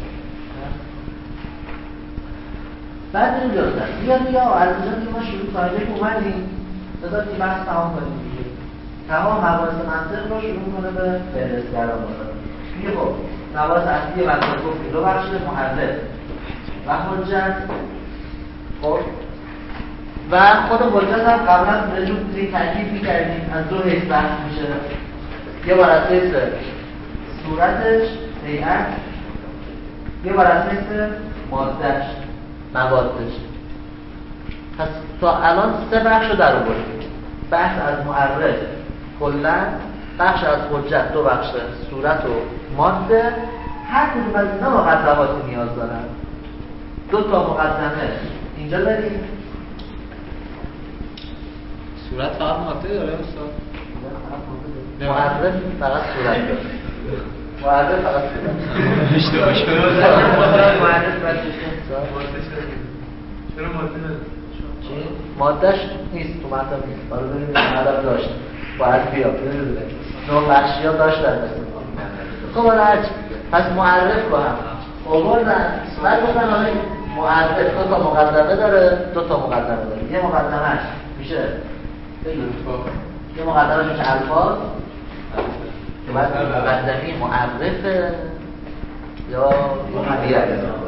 بعد بریم جلوتر. بیاد یا از اینجا که ما شروع کارده که اومدیم بذار که بحث تمام کنیم دیگه. تمام مباحث منطق رو شروع کنه به فهرست‌گرا بکنه. میگه خب مباحث اصلی منطق گفتیم دو بخش محرف و حجت. خب و خود حجت هم قبلا رجوع توی تاکید می‌کردیم از دو حیث بحث میشه. یه بار از حیث صورتش، هیئت، یه بار از حیث ماده‌اش، موادش. پس تا الان سه بخش رو در آوردیم. بخش از معرف کلا، بخش از حجت دو بخش، صورت و ماده. هر کدوم از اینا مقدماتی نیاز دارن. دو تا مقدمه اینجا داریم. صورت فقط ماده داره استاد؟ معرف فقط صورت داره. معرف فقط صورت. اشتباه شده. معرف بعد چرا ماده نداره؟ چی؟ مادهش نیست تو مطلب نیست. حالا ببینیم مطلب داشت. باید بیا ببینیم. نوع بخشی ها داشت در مثل. خب حالا هرچی. پس معرف با هم. آوردن. بعد گفتن حالا معرف دو تا مقدمه داره، دو تا مقدمه داره. یه مقدمهش میشه بگیم. یه مقدمهش میشه الفاظ. که بعد مقدمه معرفه یا مقدیه.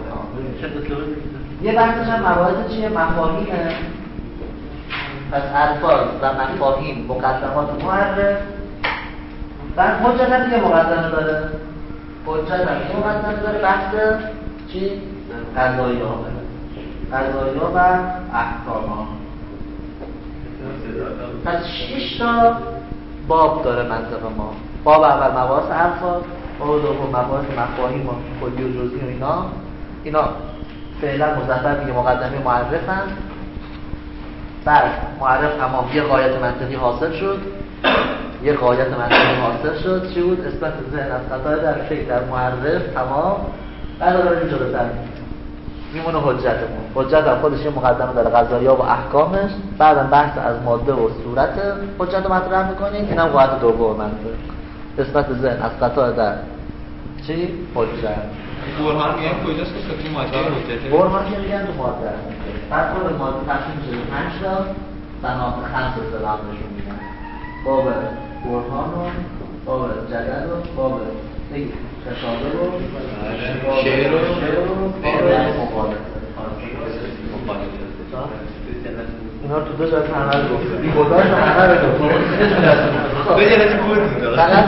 یه بحثش هم مباحث چیه؟ مفاهیمه. پس الفاظ و مفاهیم مقدمات معرف. بعد حجت هم دیگه مقدمه داره. حجت هم دیگه مقدمه داره. بحث چی؟ قضایی ها قضایی ها و احکام ها. پس شش تا باب داره منطق ما. باب اول مباحث الفاظ، باب دوم مباحث مفاهیم و کلی و جزئی و اینا. اینا فعلا مظفر میگه مقدمه معرفن. بعد معرف تمام، یه غایت منطقی حاصل شد. یه غایت منطقی حاصل شد. چی بود؟ اثبات ذهن از خطا در فکر در معرف تمام. بعد داره جلوتر میمونه حجتمون. حجت هم خودش یه مقدمه داره، قضایا و احکامش. بعدم بحث از ماده و صورت حجت رو مطرح میکنیم. اینم غایت دوم منطق، اثبات ذهن از خطا در چی؟ حجت. برهان میگن کجاست که خطی ماده حجته؟ برهان که میگن تو ماده هست. بعد خود ماده تقسیم شده پنج تا بنات خمس اصطلاح نشون میدن. باب برهان و باب جدل و باب خطابه و شعر و باب مخالفه. اینا رو تو دو جلسه عمل گفتم. این بوداش هم عمل گفتم. دو جلسه بود بود. فقط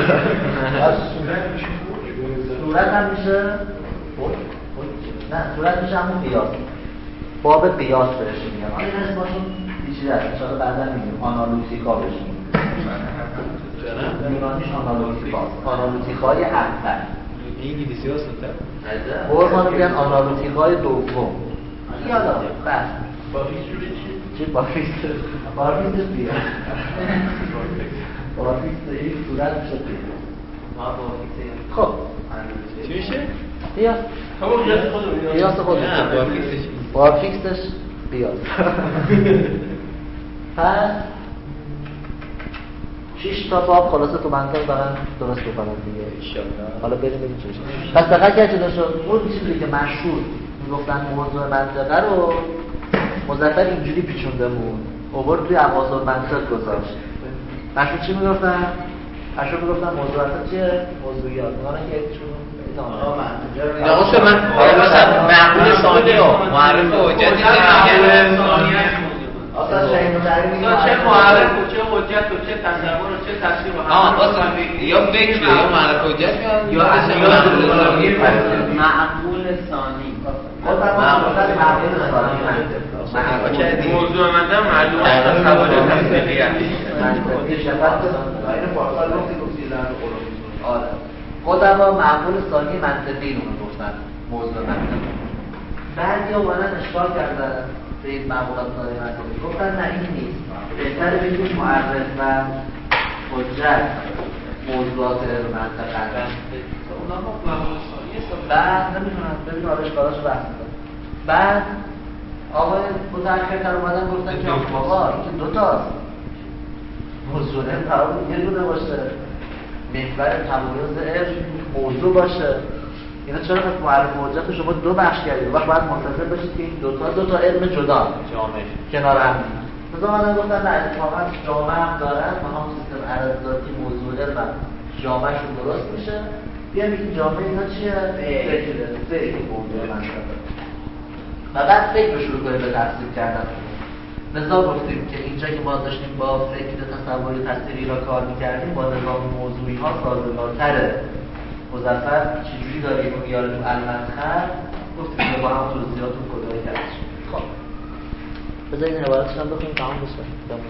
صورت هم میشه نه صورت میشه همون قیاس. باب قیاس بهش میگن. آن این اسمشون بیشتر است. انشاءالله بعدا میگیم آنالوتیکا بهش میگیم. یونانیش آنالوتیکاست. آنالوتیکای اول. انگلیسی هست نه؟ برهان میگن آنالوتیکای دوم. یالا بس. بافیست جوری چی؟ چی بافیست؟ بافیست بیا. بافیست یک صورت میشه بیا. ما بافیست خب چی میشه؟ قیاس. همون قیاس خودمون. قیاس خودمون. نه بافیستش بافیستش قیاس. پس شش تا باب خلاصه تو منطق دارن درست بکنن دیگه. حالا بریم ببینیم چی میشه. پس دقیقاً که چه شد اون چیزی که مشهور میگفتن موضوع منطقه رو مظفر اینجوری پیچونده بود. آورد توی ابواب المنطق گذاشت. مشهور چی میگفتن؟ مشهور میگفتن موضوعات چیه؟ موضوعیات. اونا که چون آقا منطقه نه اصلا من مثلا معقول ثانی و معرف حجت دیگه اصلا شاید متعرفی چه معرف و چه حجت و چه تصور و چه تفسیر و آه اصلا یا فکر یا معرف حجت یا اصلا معقول ثانی موضوع من هم معلوم است تصور تفسیری است. آره قدما معقول ثانی منطقی رو میگفتن موضوع منطقی. بعضی اومدن اشکال کردن به این معقولات ثانی منطقی، گفتن نه این نیست، بهتره بگیم معرف و حجت موضوعات منطقه هست. اونا ما معقول ثانی است. بعد نمیدونم ببین آره اشکالاش بحث کنم. بعد آقای متأخرتر اومدن گفتن که آقا این دو تاست، موضوع قرار یه دونه باشه، محور تمایز علم موضوع باشه. اینا چرا پس معرف و حجت شما دو بخش کردید؟ وقت باید منتظر باشید که این دو تا دو تا علم جدا جامعه کنار هم مثلا من گفتن نه اتفاقا جامعه هم دارن و هم سیستم عرضاتی موضوع علم جامعهشون درست میشه. بیان بگیم جامعه اینا چیه؟ فکره فکر موضوع منطقه و بعد فکر رو شروع کنیم به تفسیر کردن. لذا گفتیم که اینجا که ما داشتیم با فکر تصوری تصویری را کار میکردیم با نظام موضوعی ها سازگارتره. مظفر چجوری داره اینو میاره تو المنطق، گفتیم که با هم توضیحات و کدای کرد. خب بذارید این عبارتش هم بخونیم تمام بشه.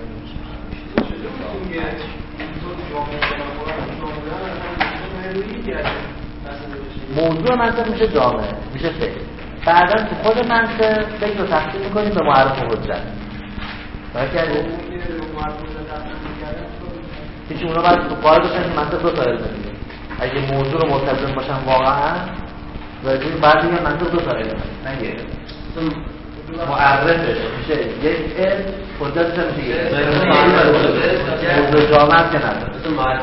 موضوع منطق میشه جامعه، میشه فکر. بعدا تو خود منطق فکر رو تقسیم میکنیم به معرف و حجت. باید کرده؟ هیچی اونا باید تو قائل باشن که منطق دو تا علمه دیگه. اگه موضوع رو ملتزم باشن واقعا راجعی بعد دیگه منطق دو تا علمه نگه معرفش میشه یک علم، حجتش هم میشه یک علم. موضوع جامعه هم که نداره.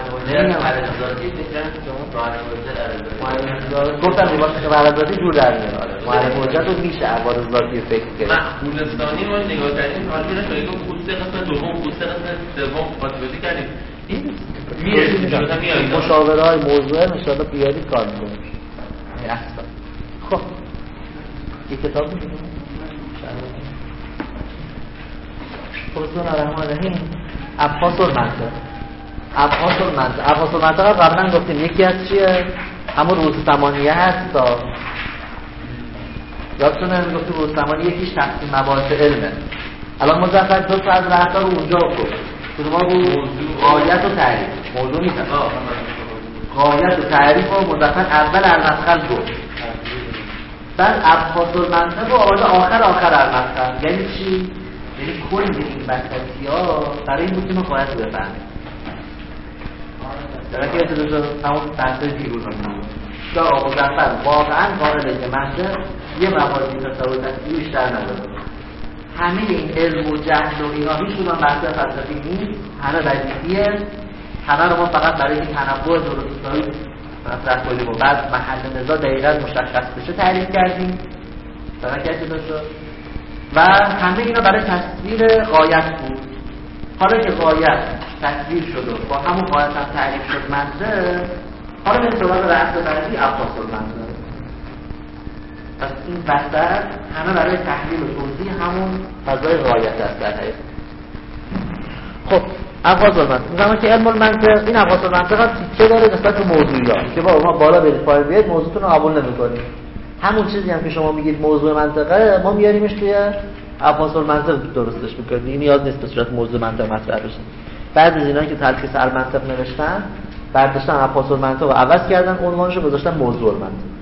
گفتم دیواش که معرضاتی جور در میاره. معرف حجت رو میشه عوارض ذاتی فکر کرد. معقول ثانی ما نگاه کردیم حالا میره خیلی خصوص قسمت دوم خصوص قسمت سوم قاطباتی کردیم. این میره مشاوره های موضوعه ان شاء الله بیارید کار میکنیم. این اصلا. خب یک کتاب می‌خونیم. بسم الله الرحمن الرحیم. ابحاث المنطق. ابحاث المنطق. ابحاث المنطق قبلا گفتیم یکی از چیه؟ همون روز ثمانیه هست تا یادتونه گفتیم روز ثمانیه یکیش تقسیم مباحث علمه. الان مزفر دو تا از رفتار رو اونجا گفت شما بود غایت و تعریف موضوع نیست غایت و تعریف و مزفر اول المدخل گفت بعد ابحاث المنطق و آورده آخر آخر المدخل. یعنی چی؟ یعنی کل این بحثی ها برای این بود که ما غایت رو بفهمیم در اگه اعتداشت همون بحثای دیرون رو میگیم که آقا مزفر واقعا قابله که منطق یه مبادی تصور تصویری بیشتر نداره. همه این علم و جهل و اینا هیچ کدوم بحث فلسفی نیست، همه بدیهیه، همه رو ما فقط برای این تنوع درستایی مطرح کنیم و بعد محل نزاع دقیقاً مشخص بشه تعریف کردیم برای کسی داشت و همه اینا برای تصویر غایت بود. حالا که غایت تصویر شد و با همون غایت هم تعریف شد منطق، حالا به سراغ رأس برسی ابحاث المنطق. پس این بحث همه برای تحلیل و توضیح همون فضای غایت است در حقیقت. خب ابحاث المنطق میگم که علم المنطق این ابحاث المنطق چه داره نسبت به موضوعیات که با ما بالا برید پایین بیاید موضوعتون رو قبول نمی‌کنیم. همون چیزی هم که شما میگید موضوع منطقه ما میاریمش توی ابحاث المنطق درستش می‌کنیم. نیاز نیست به صورت موضوع منطق مطرح بشه. بعد از اینا که تلخیص المنطق نوشتن برداشتن ابحاث المنطق رو عوض کردن عنوانش رو گذاشتن موضوع المنطق.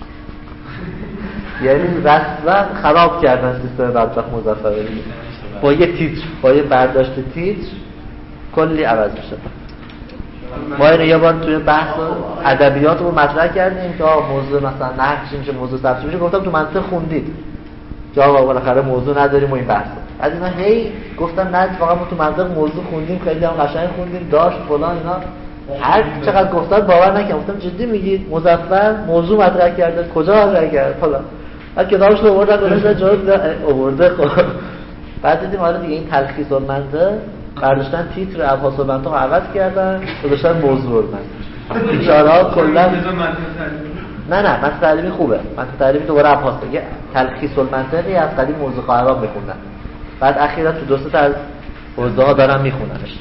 یعنی رسما خراب کردن سیستم بدبخت مظفرعلی با یه تیتر با یه برداشت تیتر کلی عوض میشه. ما اینو یه بار توی بحث ادبیات رو مطرح کردیم که موضوع مثلا نحو چی میشه موضوع صرف چی میشه گفتم تو منطق خوندید جواب بالاخره موضوع نداریم و این بحث از اینا هی گفتم نه واقعا ما تو منطق موضوع خوندیم خیلی هم قشنگ خوندیم داشت فلان اینا هر چقدر گفتن باور نکردم گفتم جدی میگید مظفر موضوع مطرح کرده کجا مطرح کرده فلان بعد کتابش رو آوردن گذاشتن جواب آورده خب بعد دیدیم حالا دیگه این تلخیص المنطق برداشتن تیتر ابحاث المنطق رو عوض کردن گذاشتن موضوع المنطق بیچاره‌ها کلا نه نه من تعلیمی خوبه من تعلیمی دوباره ابحاث دیگه تلخیص المنطقی از قدیم موضوع قرار میخوندن بعد اخیرا تو دو سه تا از حوزه‌ها دارن میخوننش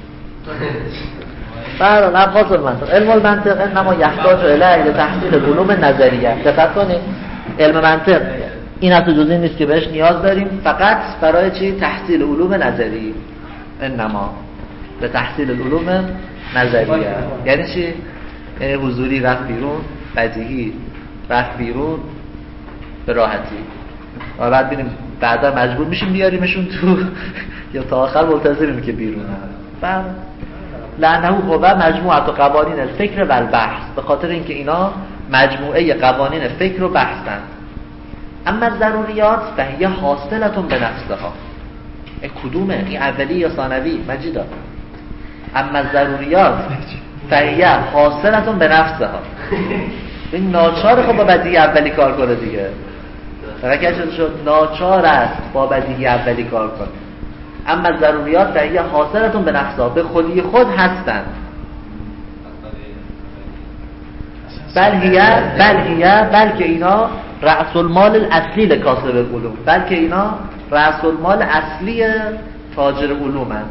بعد ابحاث المنطق علم المنطق انما یحتاج الی تحصیل علوم نظریه. دقت کنید علم منطق این اصل جزئی نیست که بهش نیاز داریم فقط برای چی تحصیل علوم نظری انما به تحصیل علوم نظریه. یعنی چی؟ یعنی حضوری رفت بیرون بدیهی رفت بیرون به راحتی و بعد ببینیم بعدا مجبور میشیم بیاریمشون تو یا تا آخر منتظریم که بیرون بعد لعنه قوه مجموعه قوانین الفکر و البحث به خاطر اینکه اینا مجموعه قوانین فکر و بحثن. اما ضروریات فهیه حاصلتون به نفسها این کدومه؟ این اولی یا ثانوی؟ مجیدا اما ضروریات فهیه حاصلتون به نفسها این ناچار خب با بدیهی اولی کار کنه دیگه فقط شد ناچار است با بدیهی اولی کار کنه. اما ضروریات فهیه حاصلتون به نفسها به خودی خود هستند بلکه بلکه بلکه اینا رأس المال الاصلی لکاسب العلوم بلکه اینا رأس المال اصلی تاجر علوم هست.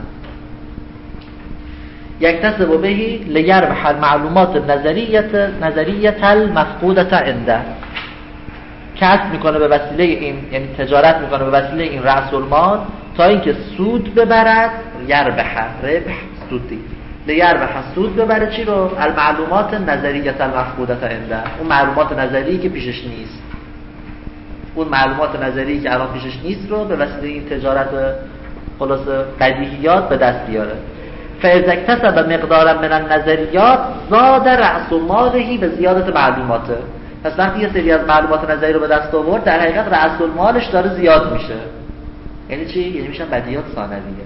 یکتسب بهی لیربح المعلومات نظریت نظریت المفقودة عنده کسب میکنه به وسیله این یعنی تجارت میکنه به وسیله این رأس المال تا اینکه سود ببرد یربح ربح سودی لیربح سود ببره چی رو المعلومات نظریت المفقودة عنده اون معلومات نظری که پیشش نیست اون معلومات نظری که الان پیشش نیست رو به وسیله این تجارت خلاصه بدیهیات به دست بیاره. فاذا اکتسب مقدارا من النظریات زاد رأس ماله به زیادت معلوماته. پس وقتی یه سری از معلومات نظری رو به دست آورد در حقیقت رأس المالش داره زیاد میشه. یعنی چی؟ یعنی میشن بدیهیات ثانویه.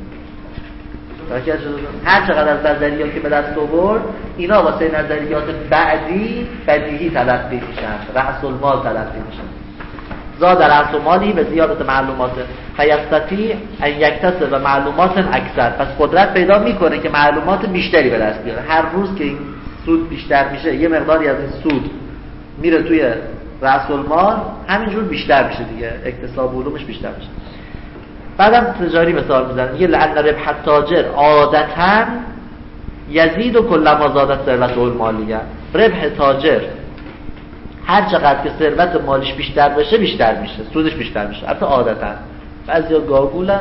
هر چقدر از نظریات که به دست آورد اینا واسه نظریات بعدی بدیهی تلقی میشن رأس المال تلقی میشن. زاد رأس مالی به زیادت معلومات فیستطیع ان یکتسب معلومات اکثر پس قدرت پیدا میکنه که معلومات بیشتری به دست بیاره. هر روز که این سود بیشتر میشه یه مقداری از این سود میره توی رأس المال همینجور بیشتر میشه دیگه اکتساب علومش بیشتر میشه. بعدم تجاری مثال میزنن میگه لعل ربح التاجر عادتاً یزید و کلما زادت ثروت المالیه. ربح تاجر هر چقدر که ثروت مالیش بیشتر بشه بیشتر میشه سودش بیشتر میشه. البته عادتاً بعضیا گاگولن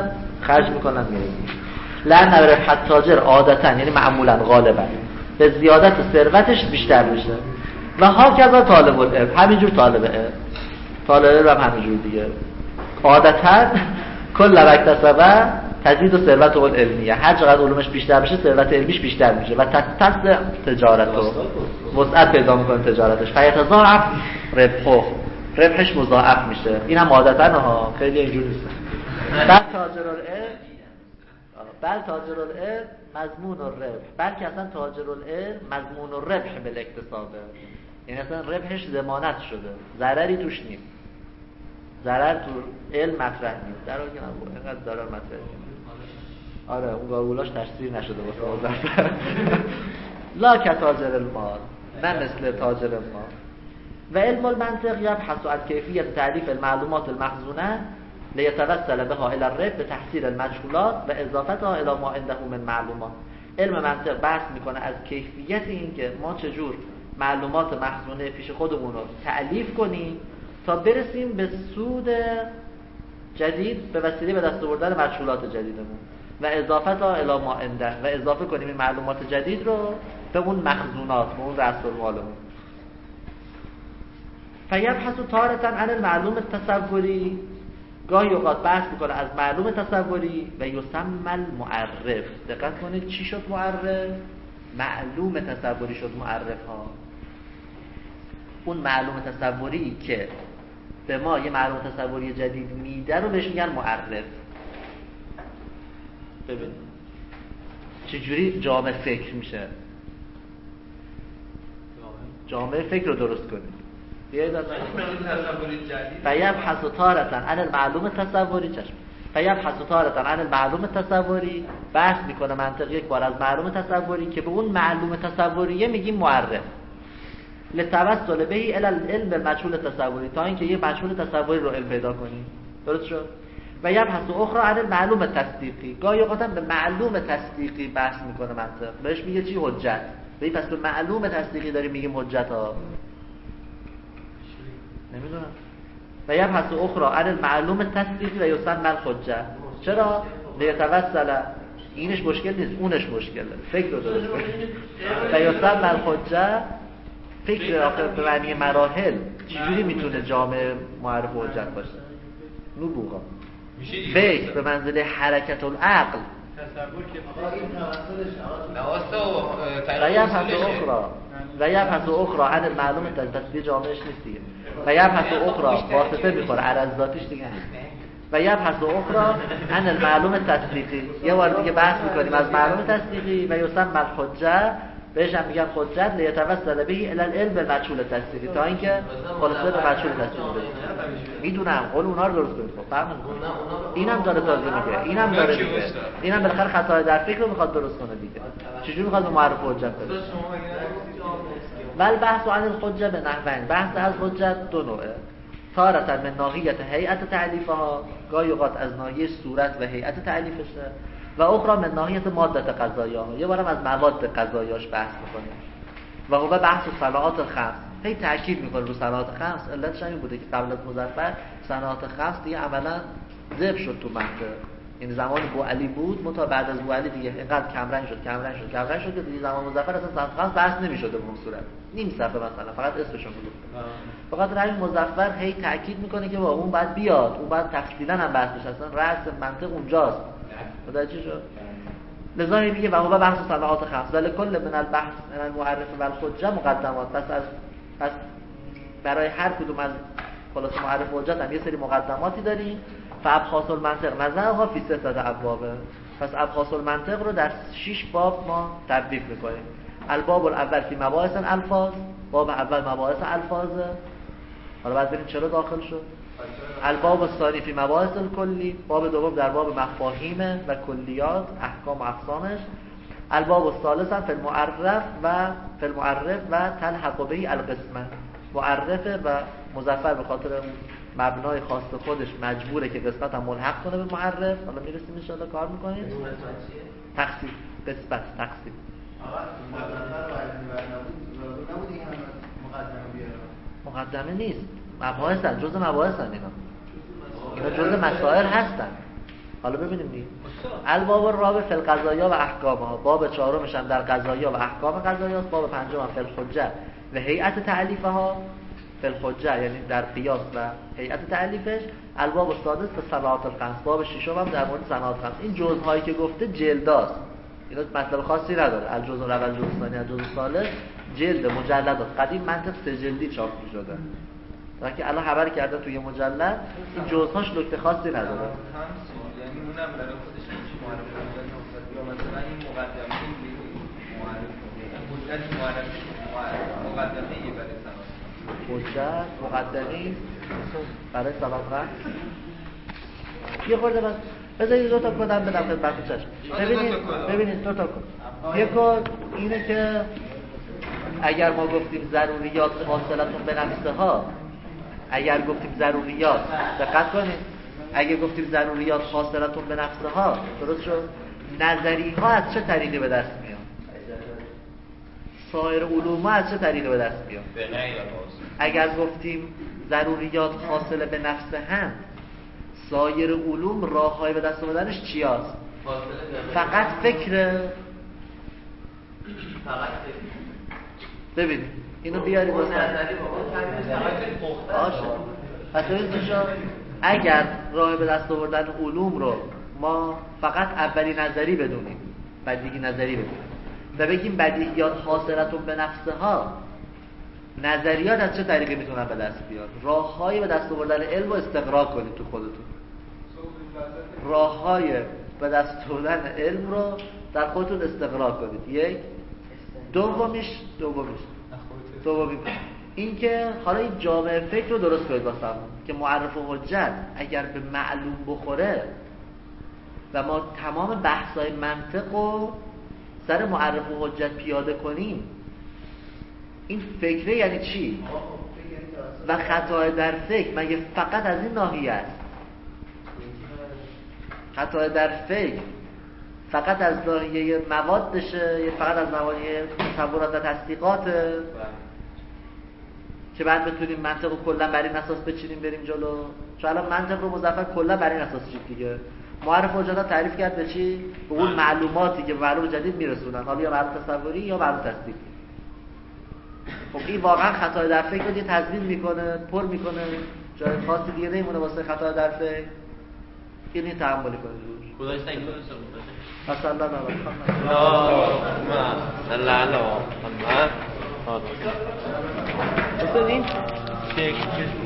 خرج میکنن میره. لأن ربح التاجر عادتا یعنی معمولا غالبا به زیادت ثروتش بیشتر میشه و هاکذا طالب العلم، همینجور طالب علم طالب علم هم همینجور دیگه عادتا کل مکتسبه تزید و ثروت العلمیه، هر چقدر علومش بیشتر بشه ثروت علمیش بیشتر میشه و تتصل تجارت رو وسعت پیدا میکنه تجارتش فیتضاعف ربحه، ربحش مضاعف میشه. این هم عادتا ها، خیلی اینجور نیست. بل تاجر العلم بل تاجر العلم مضمون الربح، بلکه اصلا تاجر العلم مضمون الربح بالاکتسابه، یعنی اصلا ربحش ضمانت شده، ضرری توش نیست، ضرر تو علم مطرح نیست. در واقع نه اینقدر ضرر مطرح نیست. آره اون گارولاش تشریح نشده واسه مضافر. لا کتاجر المال، نه مثل تاجر المال. و علم المنطق یبحث عن کیفیت تعریف المعلومات المخزونه لیتوسل بها الى الربح به تحصیل المجهولات و اضافتها الى ما عنده من معلومات. علم منطق بحث میکنه از کیفیت این که ما چجور معلومات مخزونه پیش خودمون رو تألیف کنیم تا برسیم به سود جدید به وسیله به دست آوردن مجهولات جدیدمون و اضافتها الی ما عنده و اضافه کنیم این معلومات جدید رو به اون مخزونات، به اون رأس المالمون. فیبحث تارة عن المعلوم التصوری، گاهی اوقات بحث میکنه از معلوم تصوری و یسمى المعرف. دقت کنید چی شد معرف؟ معلوم تصوری شد معرف ها. اون معلوم تصوری که به ما یه معلوم تصوری جدید میده رو بهش میگن معرف. ببین چجوری جامع فکر میشه، جامع فکر رو درست کنید. فیبحث تارة عن المعلوم تصوری چشم فیبحث تارة عن المعلوم تصوری، بحث میکنه منطق یک بار از معلوم تصوری که به اون معلوم تصوریه میگیم معرف. لتوسل بهی الی العلم بالمجهول تصوری، تا اینکه یه مجهول تصوری رو علم پیدا کنیم. درست شد؟ و یبحث اخرى عن المعلوم تصدیقی، گاهی اوقات به معلوم تصدیقی بحث میکنه منطق، بهش میگه چی؟ حجت. ببین پس به معلوم تصدیقی داریم میگیم حجت ها، نمیدونم. و یبحث اخرى عن المعلوم تصدیقی و یسمى الحجه. چرا؟ لیتوسل، اینش مشکل نیست، اونش مشکله، فکر رو درست کنید. و یسمى الحجه، فکر آخر به معنی مراحل چجوری میتونه جامع معرف و حجت باشه؟ نبوغا فکر به منزله حرکت العقل تصور که و یبحث اخرى و یبحث اخرى عن المعلوم تصدیق جامعش نیست دیگه. و یبحث اخرى واسطه میخوره عرض ذاتیش دیگه نیست. و یبحث اخرى عن المعلوم تصدیقی، یه بار دیگه بحث میکنیم از معلوم تصدیقی و یسمى الحجه، بهش هم میگن حجت. لیتوسل بهی الی العلم بالمجهول تصدیقی، تا اینکه خلاصه به مجهول تصدیقی برسیم. میدونم قول اونها رو درست کنید. خب فهمید؟ اینم داره تازه میگه، اینم داره میگه، اینم بالاخره خطای در فکر رو میخواد درست کنه دیگه. چجوری میخواد به معرف حجت برسه؟ بل بحث عن الحجه به نحوین، بحث از حجت دو نوعه. تارة من ناحیت هیئت تعلیفها، گاهی اوقات از ناحیه صورت و هیئت تعلیفشه، و اخرى من ناحیت ماده قضایا، یه بارم از مواد قضایاش بحث میکنه. و هو بحث صناعات الخمس، هی تاکید میکنه رو صناعات خمس. علتش این بوده که قبل از مظفر صناعات خمس دیگه عملا ذبح شد تو منطقه. این زمان بوعلی بود، متا بعد از بوعلی دیگه اینقدر کمرنگ شد کمرنگ شد کمرنگ شد که دیگه زمان مظفر اصلا صنعت خمس بحث نمیشده به اون صورت. نیم صفحه مثلا فقط اسمشون بود. فقط رنگ مظفر هی تاکید میکنه که با اون بعد بیاد، اون بعد تفصیلا هم بحث بشه، اصلا رأس منطق اونجاست. متوجه شد؟ لذا میگه و هو بحث صناعات خمس ولی کل من البحث من المعرف و الحجه مقدمات. پس از پس برای هر کدوم از خلاص معرف و حجت هم یه سری مقدماتی داریم. فابحاث المنطق نظرها فی سته ابواب. پس ابحاث المنطق رو در شش باب ما تبدیل میکنیم. الباب الاول فی مباحث الالفاظ، باب اول مباحث الفاظ. حالا بعد ببینیم چرا داخل شد. الباب الثانی فی مباحث الکلی، باب دوم در باب مفاهیم و کلیات، احکام و اقسامش. الباب الثالث فی المعرف و فی المعرف و تلحق به القسمه. معرفه و مظفر به خاطر مبنای خاص خودش مجبوره که قسمت هم ملحق کنه به معرف. حالا میرسیم ان شاء الله کار میکنیم. تقسیم قسمت تقسیم مقدمه نیست، مباحث هستن، جزء مباحث هستن اینا. اینا جزء مسائل هستن. حالا ببینیم دیگه. الباب الرابع فی القضایا و احکامها، باب چهارمش هم در قضایا و احکام قضایا است. باب پنجم هم فی الحجه و هیئت تعلیفها، فی الحجه یعنی در قیاس و هیئت تعلیفش. الباب السادس فی صناعات الخمس، باب ششم هم در مورد صناعات خمس. این جزءهایی که گفته جلداست، اینا مطلب خاصی نداره. الجزء الاول، جزء الثانی، الجزء الثالث جلد مجلدات. قدیم منطق سه جلدی چاپ می‌شده، تا که الان خبر کرده توی مجلد این جزءهاش نکته خاصی نداره. یعنی اونم برای خودش میشه معرفی کنه، یا مثلا این مقدمه این معرفی حجت معرفی مقدمه ای برای صنعت، حجت مقدمه برای صنعت. یه خورده بس بذارید دو تا کدام بدم خدمتتون. چشم ببینید ببینید دو تا کد. یک کد اینه که اگر ما گفتیم ضروریات فاصلتون به نفسه ها، اگر گفتیم ضروریات، دقت کنید، اگر گفتیم ضروریات فاصلتون به نفسه ها، درست شد؟ نظری ها از چه طریقی به دست میاد؟ سایر علوم ها از چه طریقی به دست میاد؟ اگر گفتیم ضروریات فاصله به نفسه هم، سایر علوم راه های به دست آوردنش چی هست؟ فقط فکره. فقط فکر. ببینید اینو بیارید واسه پس ببینید اگر راه به دست آوردن علوم رو ما فقط اولی نظری بدونیم، بدیهی نظری بدونیم و بگیم بدیهیات حاصلتون به نفسه ها، نظریات از چه طریقی میتونن به دست بیاد؟ راه‌های به دست آوردن علم رو استقراء کنید تو خودتون. راه‌های به دست آوردن علم رو در خودتون استقراء کنید. یک دومیش دومیش دومی این که حالا این جامعه فکر رو درست کنید واسه همون که معرف و حجت اگر به معلوم بخوره و ما تمام بحث‌های منطق رو سر معرف و حجت پیاده کنیم، این فکره یعنی چی؟ و خطا در فکر مگه فقط از این ناحیه است؟ خطا در فکر فقط از ناحیه موادشه یا فقط از ناحیه تصورات و تصدیقاته که بعد بتونیم منطق رو کلا بر این اساس بچینیم بریم جلو؟ چون الان منطق رو مظفر کلا بر این اساس چید دیگه. معرف و حجت تعریف کرد به چی؟ به اون معلوماتی که معلوم جدید میرسونن، حالا یا معلوم تصوری یا معلوم تصدیقی. خب این واقعا خطا در فکر رو دیگه تضمین میکنه، پر میکنه، جای خاصی دیگه نمیمونه واسه خطا در فکر. اینی تحمل کنید روش. خدای سعی کنه مثلا نه نه نه نه نه نه نه